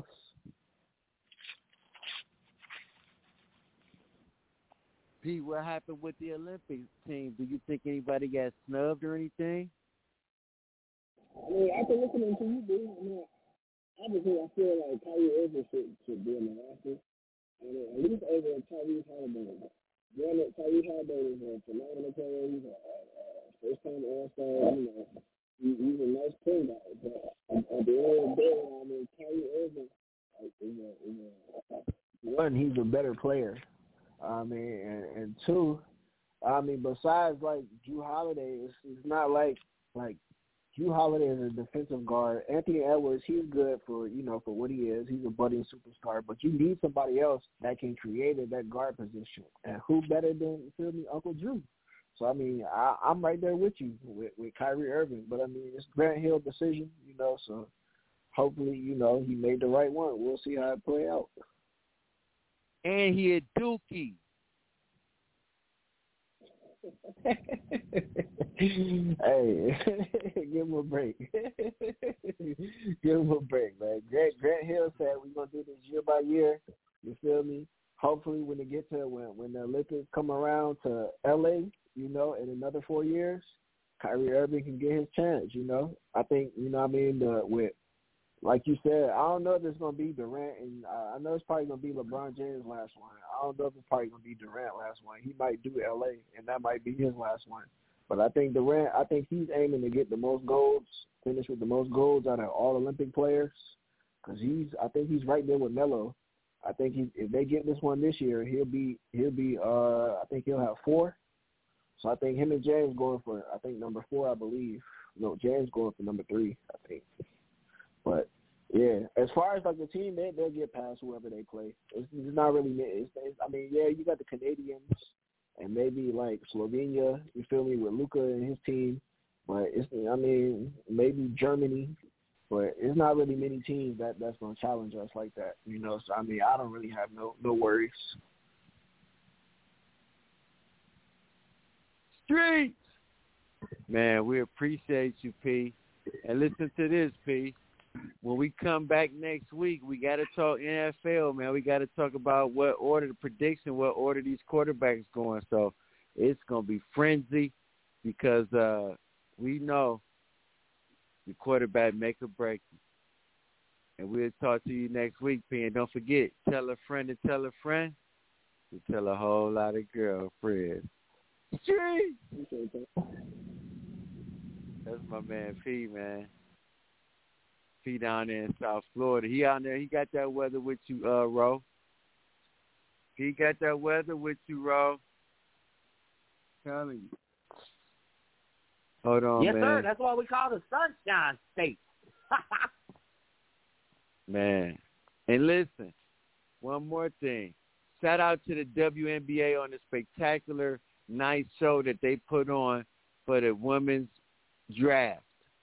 Pete, what happened with the Olympics team? Do you think anybody got snubbed or anything? I mean, after listening to you, dude, I mean, obviously I feel like Kyrie Irving should, should be in the roster. I mean, at least over Tyrese Halliburton. Granted, Tyrese Halliburton is a phenomenal player. He's a, a, a first-time All-Star. You know, he, he's a nice point guy. But at, at the end of the day, I mean, Kyrie Irving like, is a, is a one, he's a better player. I mean, and, and two, I mean, besides like Jrue Holiday, it's, it's not like like Jrue Holiday is a defensive guard. Anthony Edwards, he's good for you know for what he is. He's a budding superstar, but you need somebody else that can create at that guard position. And who better than feel me, Uncle Drew? So I mean, I, I'm right there with you with, with Kyrie Irving. But I mean, it's Grant Hill decision, you know. So hopefully, you know, he made the right one. We'll see how it play out. And he a Dookie. Hey, give him a break. Give him a break, man. Grant, Grant Hill said we're going to do this year by year. You feel me? Hopefully when they get to, when, when the Olympics come around to L A, you know, in another four years, Kyrie Irving can get his chance, you know. I think, you know what I mean, the, with, like you said, I don't know if it's going to be Durant, and uh, I know it's probably going to be LeBron James' last one. I don't know if it's probably going to be Durant last one. He might do L A, and that might be his last one. But I think Durant, I think he's aiming to get the most golds, finish with the most golds out of all Olympic players, because he's, I think he's right there with Melo. I think he, if they get this one this year, he'll be, he'll be, uh, I think he'll have four. So I think him and James going for, I think number four, I believe. No, James going for number three, I think. But yeah, as far as like the team, they they'll get past whoever they play. It's, it's not really. It's, it's, I mean, yeah, you got the Canadians and maybe like Slovenia. You feel me with Luka and his team, but it's. I mean, maybe Germany, but it's not really many teams that that's gonna challenge us like that. You know, so I mean, I don't really have no no worries. Streets, man, we appreciate you, P. And listen to this, P. When we come back next week, we got to talk N F L, man. We got to talk about what order, the prediction, what order these quarterbacks going. So it's going to be frenzy because uh, we know the quarterback make or break. And we'll talk to you next week, P. And don't forget, tell a friend to tell a friend to tell a whole lot of girlfriends. Street. That's my man, P, man. P down there in South Florida. He out there. He got that weather with you, uh, Ro. He got that weather with you, Ro. Telling you. Hold on, yes, man. Yes, sir. That's why we call the Sunshine State. Man. And listen, one more thing. Shout out to the W N B A on the spectacular night show that they put on for the women's draft.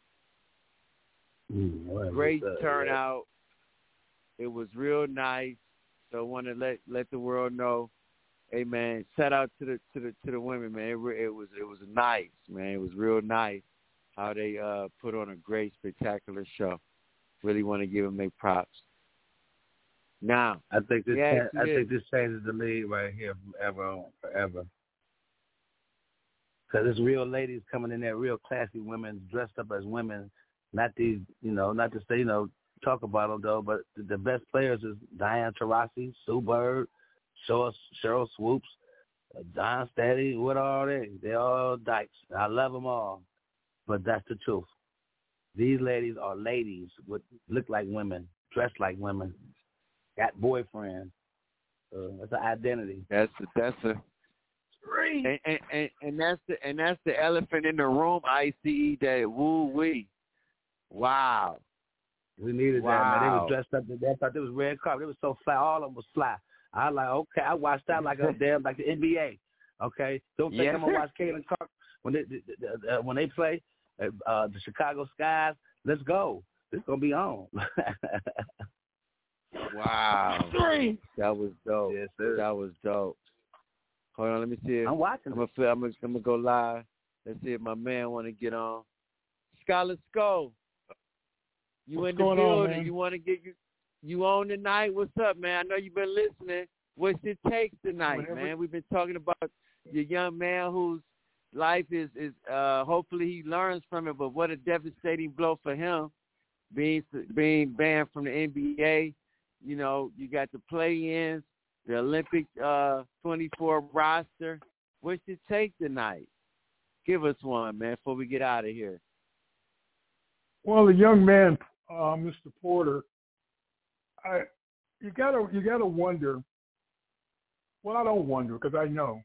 Mm, Great turnout. It was real nice. So I want to let let the world know, hey man, shout out to the to the to the women, man. It, it was it was nice, man. It was real nice how they uh, put on a great spectacular show. Really want to give them their props. Now, I think this yeah, I think this changes the league right here forever on forever. Because it's real ladies coming in there, real classy women dressed up as women. Not these, you know, not to say, you know, talk about them though, but the, the best players is Diane Taurasi, Sue Bird, Cheryl, Cheryl Swoops, uh, Don Steady. What are they? They're all dykes. I love them all, but that's the truth. These ladies are ladies, would look like women, dress like women, got boyfriends. Uh, that's an identity. That's a, that's a. And, and, and, and that's the and that's the elephant in the room. I C E that woo wee. Wow. We needed wow. that, man. They was dressed up. They thought it was red carpet. It was so fly. All of them was fly. I was like, okay, I watched that like a damn, like the N B A. Okay, don't think yeah. I'm gonna watch Caitlin Clark when they the, the, uh, when they play uh, the Chicago Skies. Let's go. It's gonna be on. Wow. Three. That was dope. Yes, sir. That was dope. Hold on, let me see it. I'm watching. I'm gonna, I'm gonna, I'm gonna go live. Let's see if my man want to get on. Scholar Skull, you What's in the going building? on, You want to get you you on tonight? What's up, man? I know you've been listening. What's it takes tonight, Whatever. man? We've been talking about your young man whose life is is uh, hopefully he learns from it. But what a devastating blow for him, being being banned from the N B A. You know, you got the play-ins, the Olympic uh, twenty-four roster. What's it take tonight? Give us one, man, before we get out of here. Well, the young man, uh, Mister Porter, I you gotta you gotta wonder. Well, I don't wonder because I know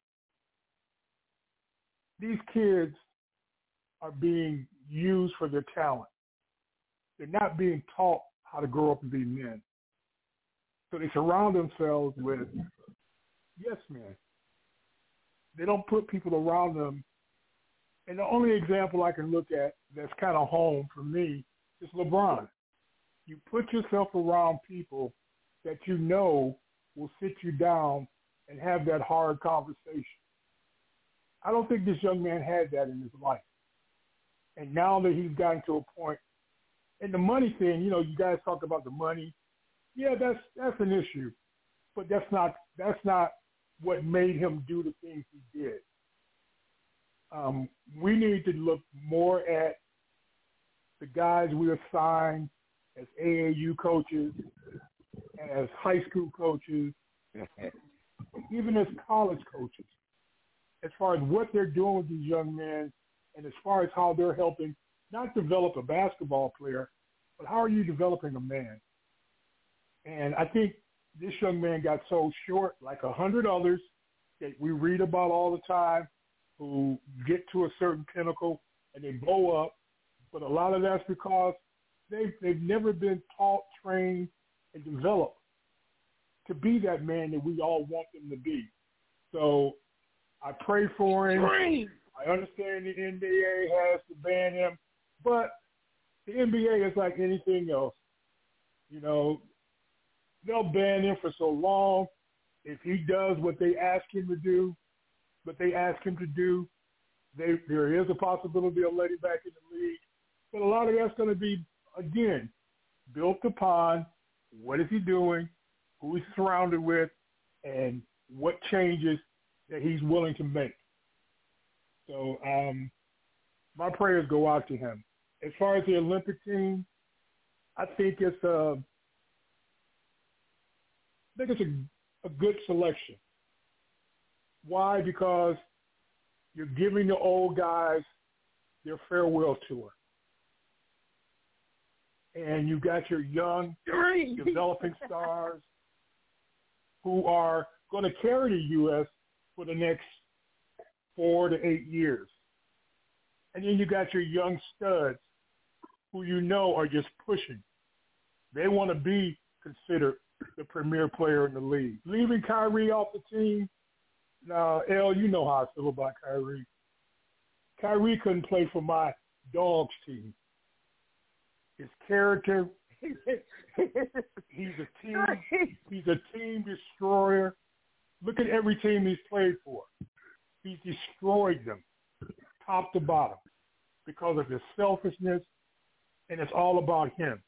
these kids are being used for their talent. They're not being taught how to grow up and be men. So they surround themselves with yes men. They don't put people around them. And the only example I can look at that's kind of home for me is LeBron. You put yourself around people that you know will sit you down and have that hard conversation. I don't think this young man had that in his life. And now that he's gotten to a point, and the money thing, you know, you guys talk about the money. Yeah, that's that's an issue, but that's not that's not what made him do the things he did. Um, we need to look more at the guys we assign as A A U coaches, as high school coaches, even as college coaches, as far as what they're doing with these young men and as far as how they're helping not develop a basketball player, but how are you developing a man? And I think this young man got so short, like a hundred others that we read about all the time, who get to a certain pinnacle and they blow up. But a lot of that's because they've, they've never been taught, trained, and developed to be that man that we all want them to be. So I pray for him. Train. I understand the N B A has to ban him, but the N B A is like anything else. You know, they'll ban him for so long. If he does what they ask him to do, what they ask him to do, they, there is a possibility of letting back in the league. But a lot of that's going to be, again, built upon what is he doing, who he's surrounded with, and what changes that he's willing to make. So um, my prayers go out to him. As far as the Olympic team, I think it's a, I think it's a, a good selection. Why? Because you're giving the old guys their farewell tour. And you've got your young, developing stars who are going to carry the U S for the next four to eight years. And then you got your young studs who you know are just pushing. They want to be considered the premier player in the league. Leaving Kyrie off the team, now, El, you know how I feel about Kyrie. Kyrie couldn't play for my dog's team. His character, he's a team, he's a team destroyer. Look at every team he's played for. He's destroyed them, top to bottom, because of his selfishness, and it's all about him.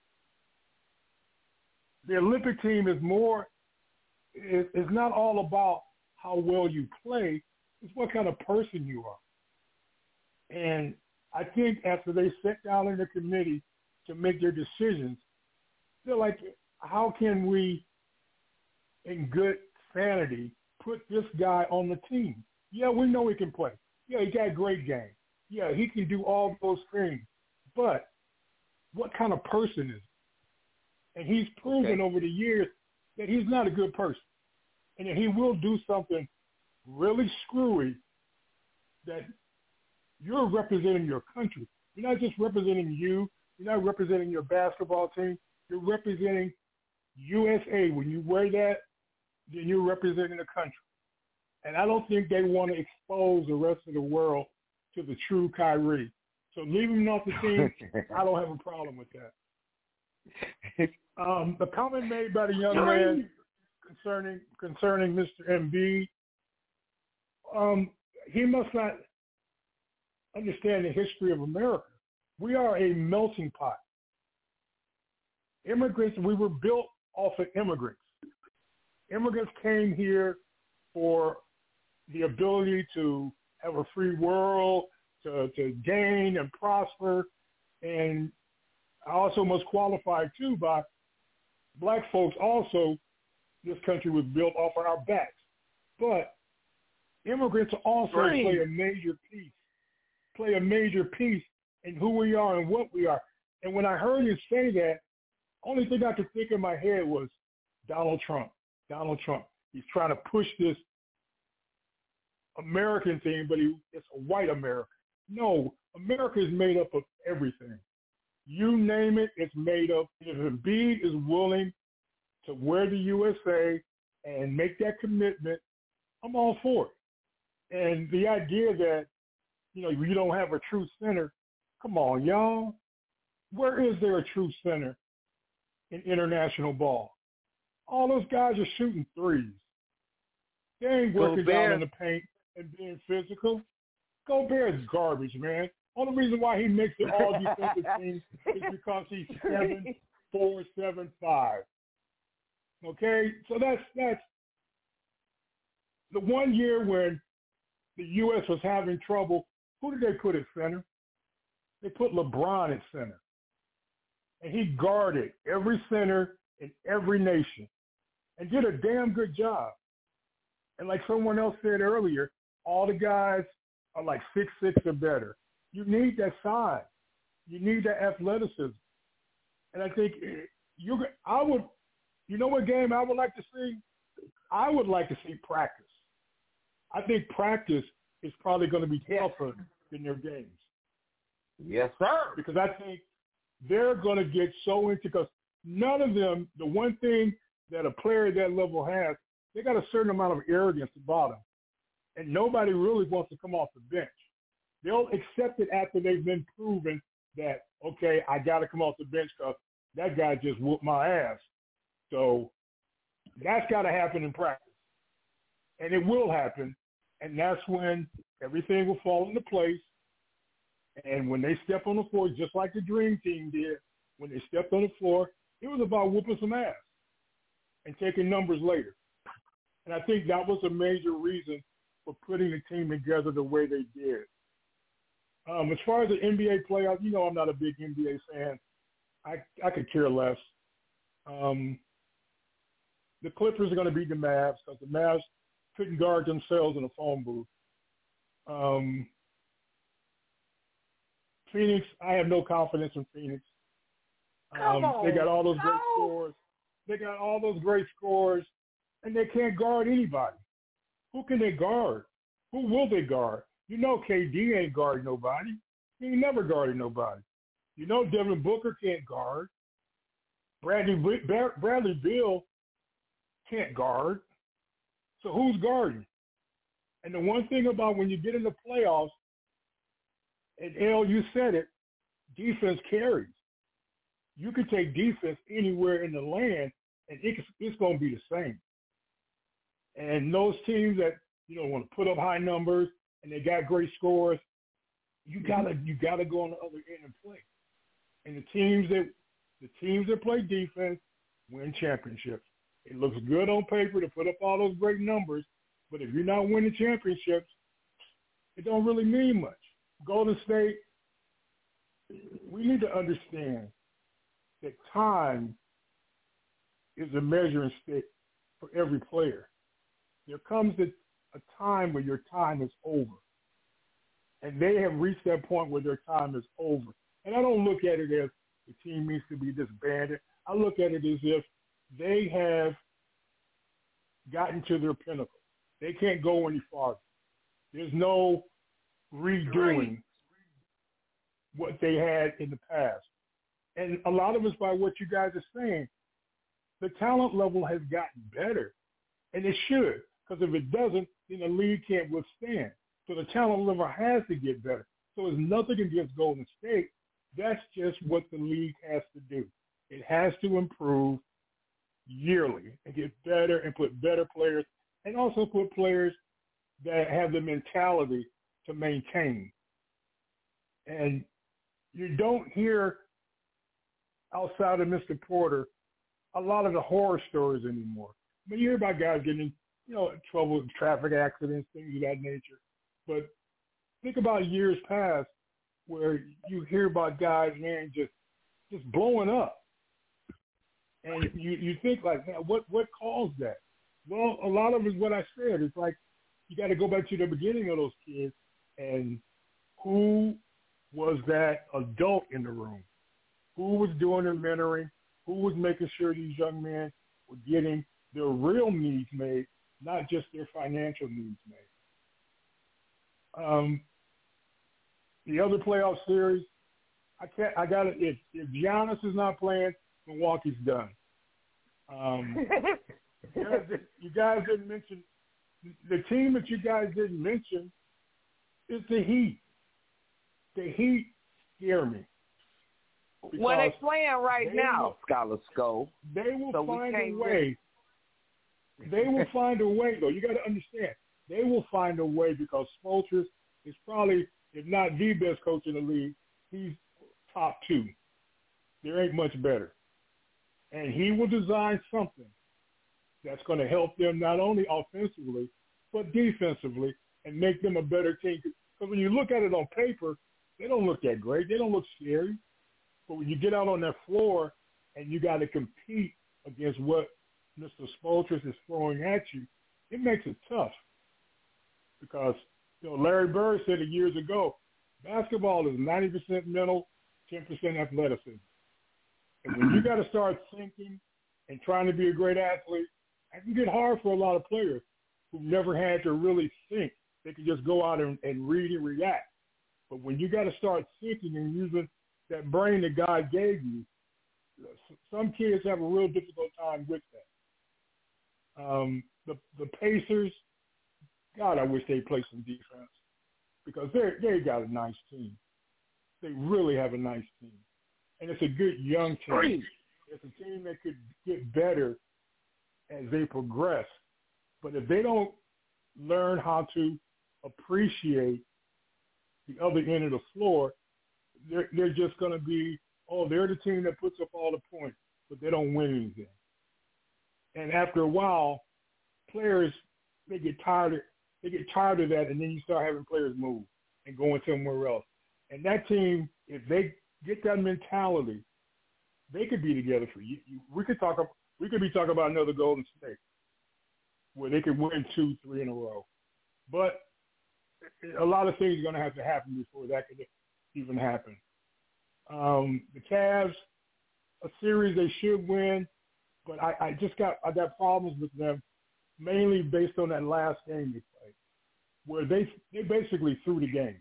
The Olympic team is more, is, is not all about how well you play, it's what kind of person you are. And I think after they sit down in the committee to make their decisions, they're like, how can we, in good sanity, put this guy on the team? Yeah, we know he can play. Yeah, he got a great game. Yeah, he can do all those things. But what kind of person is he? And he's proven okay. over the years that he's not a good person. And that he will do something really screwy that you're representing your country. You're not just representing you. You're not representing your basketball team. You're representing U S A. When you wear that, then you're representing the country. And I don't think they want to expose the rest of the world to the true Kyrie. So leaving him off the team, I don't have a problem with that. Um, the comment made by the young man concerning concerning Mister Embiid, um, he must not understand the history of America. We are a melting pot. Immigrants, we were built off of immigrants. Immigrants came here for the ability to have a free world, to, to gain and prosper. And I also must qualify, too, by black folks also, this country was built off of our backs. But immigrants also right. play a major piece, play a major piece in who we are and what we are. And when I heard you say that, only thing I could think in my head was Donald Trump. Donald Trump. He's trying to push this American thing, but he, it's a white America. No, America is made up of everything. You name it, it's made up. If Embiid is willing to wear the U S A and make that commitment, I'm all for it. And the idea that, you know, you don't have a true center, come on, y'all. Where is there a true center in international ball? All those guys are shooting threes. They ain't working down in the paint and being physical. Gobert's garbage, man. Only reason why he makes the all defensive team is because he's seven, four, seven, five. Okay, so that's that's the one year when the U S was having trouble. Who did they put at center? They put LeBron at center, and he guarded every center in every nation, and did a damn good job. And like someone else said earlier, all the guys are like six six or better. You need that size. You need that athleticism. And I think you, I would, you know what game I would like to see? I would like to see practice. I think practice is probably going to be tougher than their games. Yes, sir. Because I think they're going to get so into, because none of them, the one thing that a player at that level has, they got a certain amount of arrogance about them. And nobody really wants to come off the bench. They'll accept it after they've been proven that, okay, I got to come off the bench because that guy just whooped my ass. So that's got to happen in practice. And it will happen. And that's when everything will fall into place. And when they step on the floor, just like the Dream Team did, when they stepped on the floor, it was about whooping some ass and taking numbers later. And I think that was a major reason for putting the team together the way they did. Um, as far as the N B A playoffs, you know I'm not a big N B A fan. I I could care less. Um, the Clippers are going to beat the Mavs because the Mavs couldn't guard themselves in a phone booth. Um, Phoenix, I have no confidence in Phoenix. Um, they got all those great scores. They got all those great scores, and they can't guard anybody. Who can they guard? Who will they guard? You know K D ain't guarding nobody. He ain't never guarded nobody. You know Devin Booker can't guard. Bradley Bradley Beal can't guard. So who's guarding? And the one thing about when you get in the playoffs, and L, you said it, defense carries. You can take defense anywhere in the land, and it's, it's going to be the same. And those teams that, you know, want to put up high numbers and they got great scores, you gotta you gotta go on the other end and play. And the teams that the teams that play defense win championships. It looks good on paper to put up all those great numbers, but if you're not winning championships, it don't really mean much. Golden State, we need to understand that time is a measuring stick for every player. There comes a, a time where your time is over. And they have reached that point where their time is over. And I don't look at it as the team needs to be disbanded. I look at it as if they have gotten to their pinnacle. They can't go any farther. There's no redoing what they had in the past. And a lot of it's by what you guys are saying. The talent level has gotten better, and it should, because if it doesn't, then the league can't withstand. So the talent level has to get better. So it's nothing against Golden State. That's just what the league has to do. It has to improve yearly and get better and put better players, and also put players that have the mentality to maintain. And you don't hear, outside of Mister Porter, a lot of the horror stories anymore. I mean, you hear about guys getting in, you know, trouble with traffic accidents, things of that nature. But think about years past where you hear about guys, man, just just blowing up. And you, you think like, man, what, what caused that? Well, a lot of it is what I said. It's like you got to go back to the beginning of those kids and who was that adult in the room? Who was doing the mentoring? Who was making sure these young men were getting their real needs made, not just their financial needs made? Um, the other playoff series, I can't. I got to. If, if Giannis is not playing, Milwaukee's done. Um, you, guys, you guys didn't mention the team that you guys didn't mention is the Heat. The Heat scare me. Well, they're playing right they now. Scholar Skull. They will so find a way. They will find a way, though. You got to understand. They will find a way because Spoelstra is probably, if not the best coach in the league, he's top two. There ain't much better. And he will design something that's going to help them not only offensively, but defensively and make them a better team. Because when you look at it on paper, they don't look that great. They don't look scary. But when you get out on that floor and you got to compete against what Mister Spoelstra is throwing at you, it makes it tough. Because, you know, Larry Bird said it years ago, basketball is ninety percent mental, ten percent athleticism. And when you got to start thinking and trying to be a great athlete, it can get hard for a lot of players who never had to really think. They can just go out and, and read and react. But when you got to start thinking and using that brain that God gave you, some kids have a real difficult time with that. Um, the the Pacers, God, I wish they'd play some defense because they they got a nice team. They really have a nice team, and it's a good young team. It's a team that could get better as they progress. But if they don't learn how to appreciate the other end of the floor, they're, they're just going to be, oh, they're the team that puts up all the points, but they don't win anything. And after a while, players, they get tired of, they get tired of that, and then you start having players move and going somewhere else. And that team, if they get that mentality, they could be together for you. We could talk. We could be talking about another Golden State, where they could win two, three in a row. But a lot of things are going to have to happen before that could even happen. Um, the Cavs, a series they should win, but I, I just got I got problems with them, mainly based on that last game they played, where they they basically threw the game.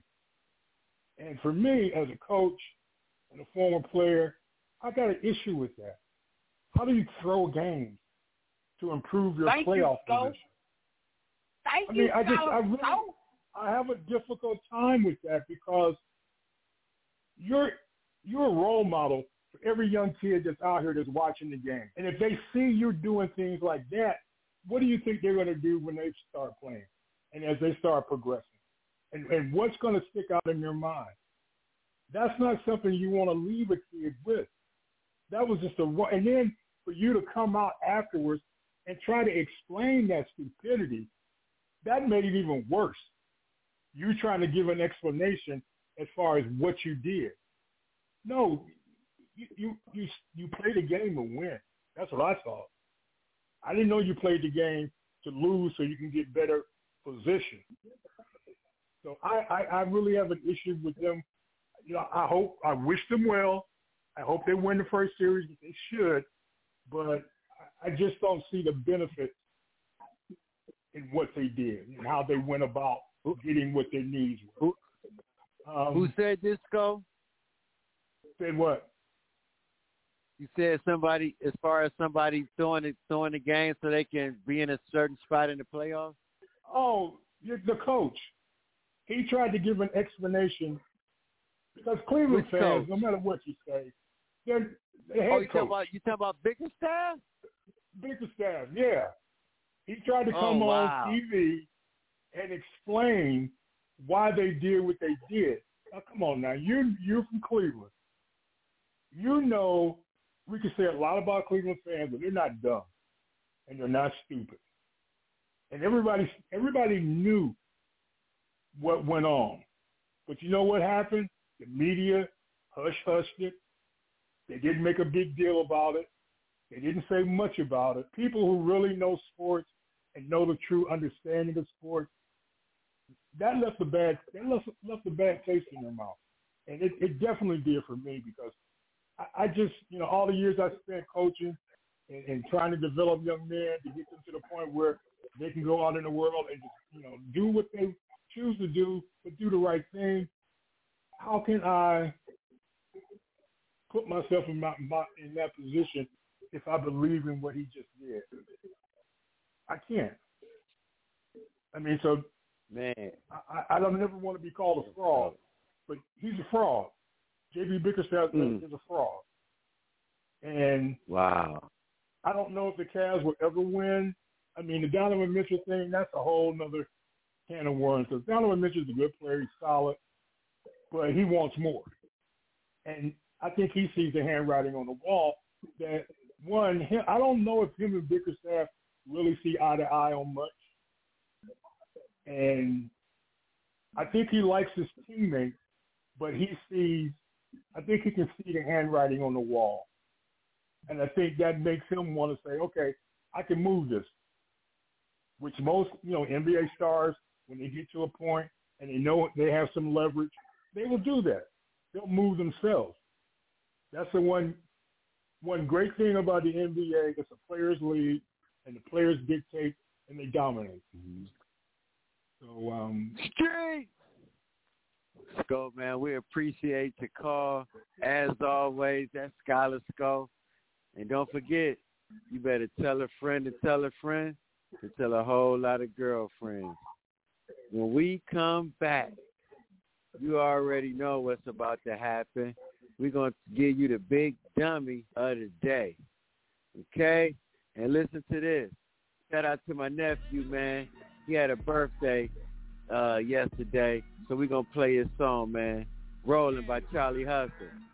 And for me, as a coach and a former player, I got an issue with that. How do you throw games to improve your Thank playoff you, position? Thank I mean, you, I just I really so. I have a difficult time with that because you're you're a role model for every young kid that's out here that's watching the game. And if they see you doing things like that, what do you think they're going to do when they start playing and as they start progressing? And, and what's going to stick out in their mind? That's not something you want to leave a kid with. That was just a – and then for you to come out afterwards and try to explain that stupidity, that made it even worse. You trying to give an explanation as far as what you did. No, you you you, you play the game to win. That's what I thought. I didn't know you played the game to lose so you can get better position. So I, I, I really have an issue with them. You know, I hope I wish them well. I hope they win the first series. They should, but I just don't see the benefit in what they did and how they went about getting what their needs were. Um, Who said this, Go? Said what? You said somebody, as far as somebody throwing it, throwing the game so they can be in a certain spot in the playoffs? Oh, the coach. He tried to give an explanation because Cleveland Which fans, coach? no matter what you say, they're the head Oh, you coach. talking about you talking about Bickerstaff? Bickerstaff, yeah. He tried to Oh, come wow. on T V and explain why they did what they did. Now, come on now. You, you're from Cleveland. You know, we can say a lot about Cleveland fans, but they're not dumb, and they're not stupid. And everybody, everybody knew what went on. But you know what happened? The media hush-hushed it. They didn't make a big deal about it. They didn't say much about it. People who really know sports and know the true understanding of sports, that left a bad that left, left a bad taste in their mouth. And it, it definitely did for me because I, I just, you know, all the years I spent coaching and, and trying to develop young men to get them to the point where they can go out in the world and just, you know, do what they choose to do, but do the right thing. How can I put myself in, my, my, in that position if I believe in what he just did? I can't. I mean, so man, I, I don't never want to be called a fraud, but he's a fraud. J B Bickerstaff mm. is a fraud. And wow, I don't know if the Cavs will ever win. I mean, the Donovan Mitchell thing, that's a whole nother can of worms. Because Donovan Mitchell's a good player, he's solid, but he wants more. And I think he sees the handwriting on the wall that, one, him, I don't know if him and Bickerstaff really see eye to eye on much. And I think he likes his teammates, but he sees, I think he can see the handwriting on the wall. And I think that makes him want to say, okay, I can move this. Which most, you know, N B A stars, when they get to a point and they know they have some leverage, they will do that. They'll move themselves. That's the one one great thing about the N B A. It's a players' league, and the players dictate and they dominate. Mm-hmm. So, um, straight. Scope, man, we appreciate the call. As always, that's Scholar Scope. And don't forget, you better tell a friend to tell a friend to tell a whole lot of girlfriends. When we come back, you already know what's about to happen. We're going to give you the big dummy of the day. Okay? And listen to this. Shout out to my nephew, man. He had a birthday uh, yesterday, so we're going to play his song, man. Rolling by Charlie Hustle.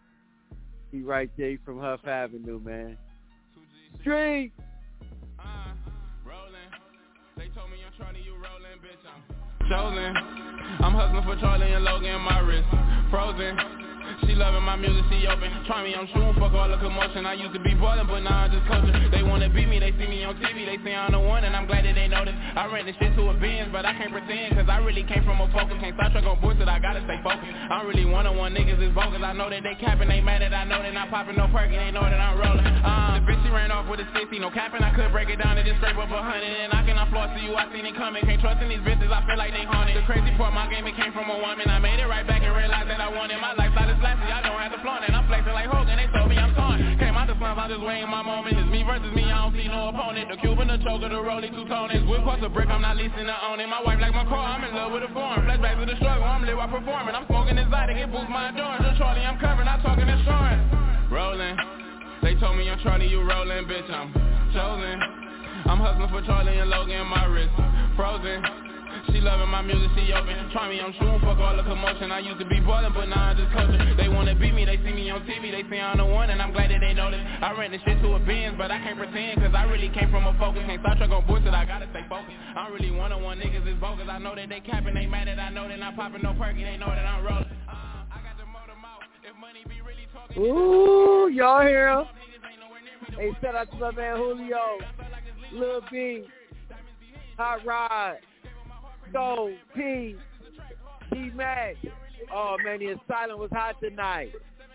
He right there from Huff Avenue, man. Street! Uh, rolling. They told me I'm Charlie, you rolling, bitch, I'm chosen. I'm hustling for Charlie and Logan, my wrist frozen. She loving my music, she open. Try me, I'm shooting, fuck all the commotion. I used to be ballin', but now I'm just coaching. They wanna beat me, they see me on T V. They say I'm the one, and I'm glad that they notice. I ran this shit to a Benz, but I can't pretend, cause I really came from a focus. Can't stop truck on bullshit, I gotta stay focused. I'm really one-on-one niggas is bogus. I know that they capping, they mad that I know they not popping no perky. They know that I'm rolling. Uh, the bitch, she ran off with a sixty, no capping. I could break it down and just scrape up a hundred. And I cannot floss to you, I seen it coming. Can't trust in these bitches, I feel like they haunted. The crazy part, my game, it came from a woman. I made it right back and realized that I wanted my lifestyle is flashy. I don't have to flaunt it. I'm flexing like Hogan, they told me I'm torn. Came out the slums, I'm just waiting my moment. It's me versus me, I don't see no opponent. The Cuban, the choker, the rollie, two toners. Whip cost a brick, I'm not leasing to own it. My wife like my car, I'm in love with the form. Flashback to the struggle, I'm lit while performing. I'm smoking exotic, it boosts my endurance. I'm Charlie, I'm covering, I'm talking insurance. Rolling, they told me I'm Charlie, you rolling, bitch, I'm chosen. I'm hustling for Charlie and Logan, my wrist frozen. She loving my music, she open. Try me, I'm shooting, fuck all the commotion. I used to be ballin', but now I'm just coaching. They wanna beat me, they see me on T V. They say I'm the one, and I'm glad that they notice. I ran this shit to a Benz, but I can't pretend, cause I really came from a focus. Can't stop truck on bullshit, I gotta stay focused. I'm really one-on-one niggas is bogus. I know that they capping, they mad that I know they not popping no perky. They know that I'm rolling. Uh, I got the motor mouth. If money be really talking. Ooh, y'all hear him? Hey, shout out to my man Julio, Lil B, Hot Rod, Go, P, T-Mac. Oh, man, the asylum was hot tonight.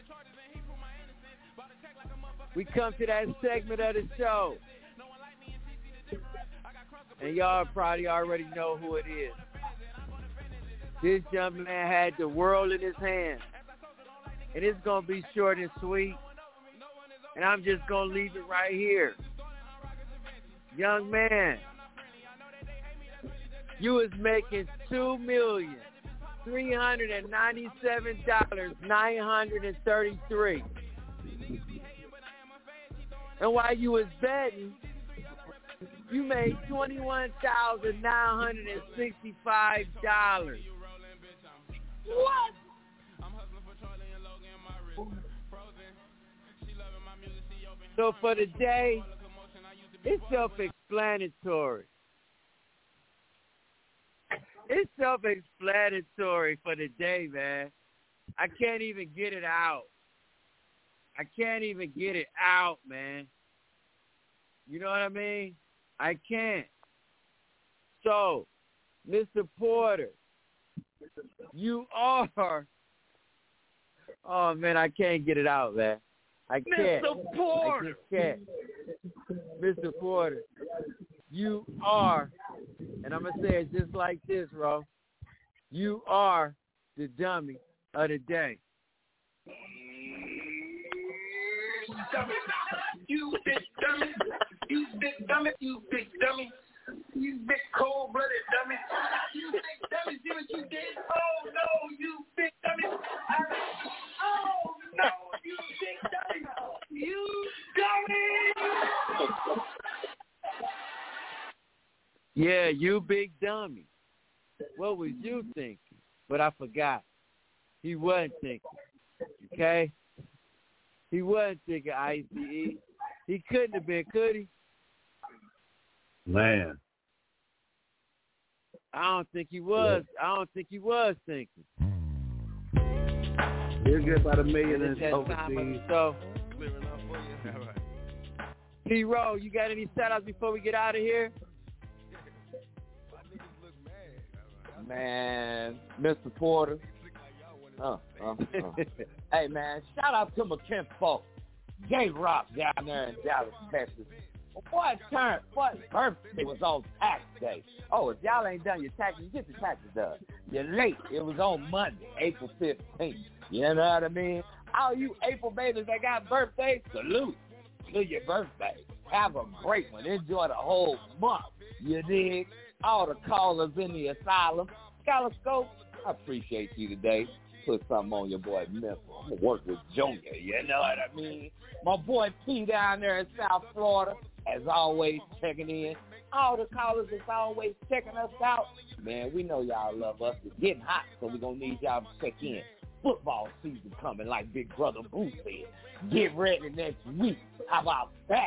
We come to that segment of the show. And y'all probably already know who it is. This young man had the world in his hands. And it's going to be short and sweet. And I'm just going to leave it right here. Young man, you was making two million three hundred ninety-seven thousand nine hundred thirty-three dollars. And while you was betting, you made twenty-one thousand nine hundred sixty-five dollars. What? So for the day, it's self-explanatory. It's self-explanatory for the day, man. I can't even get it out. I can't even get it out, man. You know what I mean? I can't. So, Mister Porter, you are. Oh, man, I can't get it out, man. I can't. Mister Porter. I just can't. Mister Porter, you are, and I'm going to say it just like this, bro. You are the dummy of the day. You big dummy. You big dummy. You big dummy. You big cold-blooded dummy. You big dummy. See what you did? Oh, no, you big dummy. Oh, no, you big dummy. You dummy. Yeah, you big dummy. What was you thinking? But I forgot. He wasn't thinking. Okay? He wasn't thinking I C E. He couldn't have been, could he? Man. I don't think he was. I don't think he was thinking. He'll get about a million It's in that time of overseas. the show. P-Roll, you got any shout-outs before we get out of here? Man, Mister Porter. Uh, uh, uh. Hey, man, shout out to my kinfolk, J Rock down there in Dallas, Texas. Boy, turn, boy's birthday was on tax day. Oh, if y'all ain't done your taxes, get your taxes done. You're late. It was on Monday, April fifteenth. You know what I mean? All you April babies that got birthdays, salute to your birthday. Have a great one. Enjoy the whole month. You dig? All the callers in the asylum. Scope, I appreciate you today. Put something on your boy Memphis. I'm going to work with Junior, you know what I mean? My boy P down there in South Florida, as always, checking in. All the callers that's always checking us out. Man, we know y'all love us. It's getting hot, so we're going to need y'all to check in. Football season coming, like Big Brother Boo said. Get ready next week. How about that?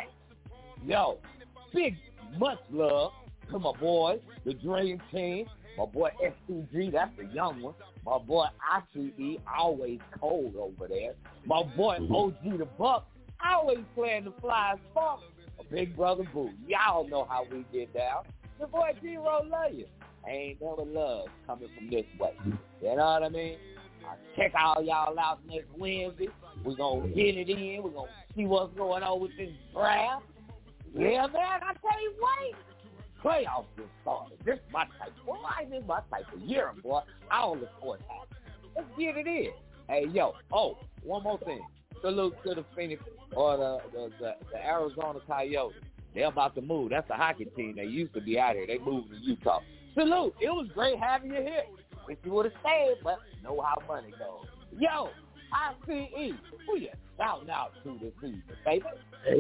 Yo, big much love to my boys, the Dream Team. My boy S two G, that's the young one. My boy I C E, always cold over there. My boy O G the Buck, always playing the fly spot. My big brother Boo, y'all know how we get down. Your boy G-Ro love you. Ain't never love coming from this way. You know what I mean? I'll check all y'all out next Wednesday. We're going to get it in. We're going to see what's going on with this draft. Yeah, man, I tell you what. Playoffs just started. This is my type. Well, why is this my type of year, boy? I don't look forward to it. Let's get it in. Hey, yo. Oh, one more thing. Salute to the Phoenix or the the, the, the Arizona Coyotes. They're about to move. That's the hockey team. They used to be out here. They moved to Utah. Salute. It was great having you here. If you would have stayed, but know how money goes. Yo, I C E. Who you shouting out to this season, baby? Hey,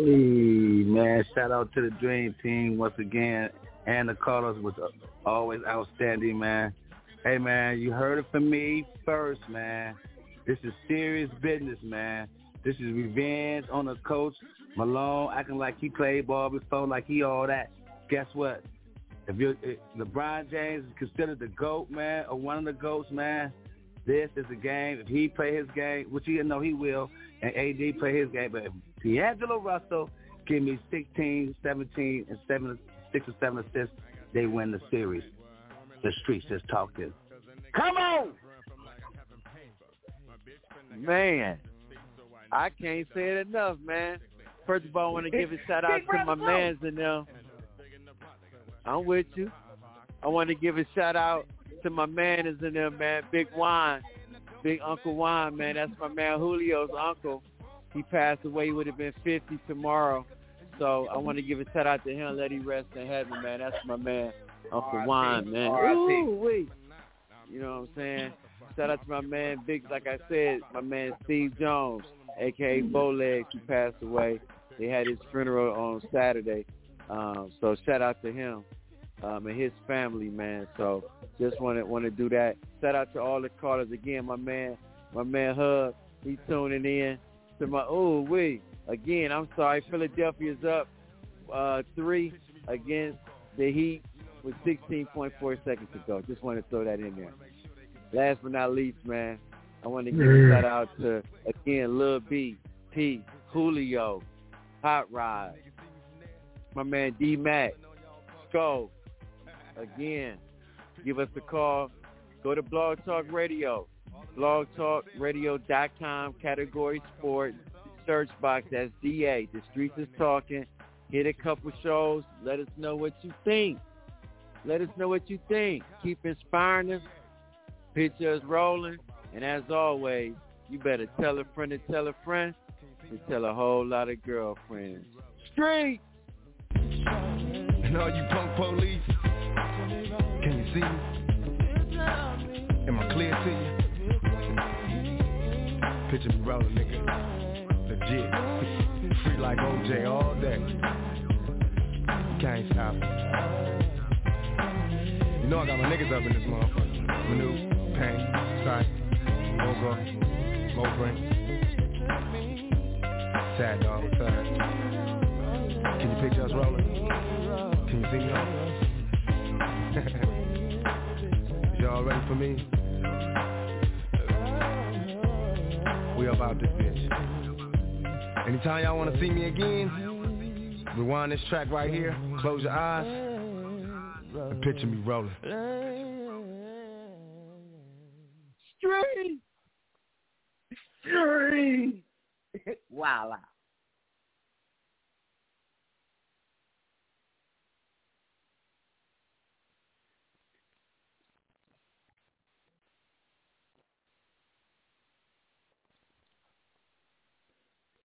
man, shout out to the Dream Team once again. And the callers was always outstanding, man. Hey, man, you heard it from me first, man. This is serious business, man. This is revenge on the coach, Malone, acting like he played ball before, like he all that. Guess what? If you're, if LeBron James is considered the GOAT, man, or one of the GOATs, man, this is a game. If he play his game, which you know he will, and A D play his game, but if D'Angelo Russell give me sixteen, seventeen, and seven, six or seven assists, they win the series. The streets just talking. Come on! Man, I can't say it enough, man. First of all, I want to give a shout out to my mans in there. I'm with you. I want to give a shout out to my man is in there, man. Big Wine, Big Uncle Wine, man. That's my man Julio's uncle. He passed away. He would have been fifty tomorrow. So I want to give a shout out to him. Let him rest in heaven, man. That's my man, Uncle Wine, man. Ooh, wait. You know what I'm saying? Shout out to my man, Big, like I said, my man Steve Jones, a k a. Bowlegs, who passed away. They had his funeral on Saturday. Um, so shout out to him um, and his family, man. So just want to want to do that. Shout out to all the callers again. My man, my man Hub, He's tuning in to my, oh, wait. Again, I'm sorry. Philadelphia's up uh, three against the Heat with sixteen point four seconds to go. Just want to throw that in there. Last but not least, man, I want to give a shout out to, again, Lil B, P, Julio, Hot Rod, my man D-Mac, Skull. Again, give us a call. Go to Blog Talk Radio, blog talk radio dot com, category sport, search box, that's D A. The Streets is Talking. Hit a couple shows. Let us know what you think. Let us know what you think. Keep inspiring us. Picture us rolling. And as always, you better tell a friend to tell a friend to tell a whole lot of girlfriends. Street! And all you punk police, can you see me? Am I clear to you? Picture me rolling, nigga. Legit. Free like O J all day. Can't stop. You know I got my niggas up in this motherfucker. Manu, Pain, Sight, Mogo, Mobrin. Sad dog, what's up? Can you picture us rolling? Can you see me on? Y'all ready for me? We about this bitch. Anytime y'all want to see me again, rewind this track right here, close your eyes, and picture me rolling. Street! Street! Wow.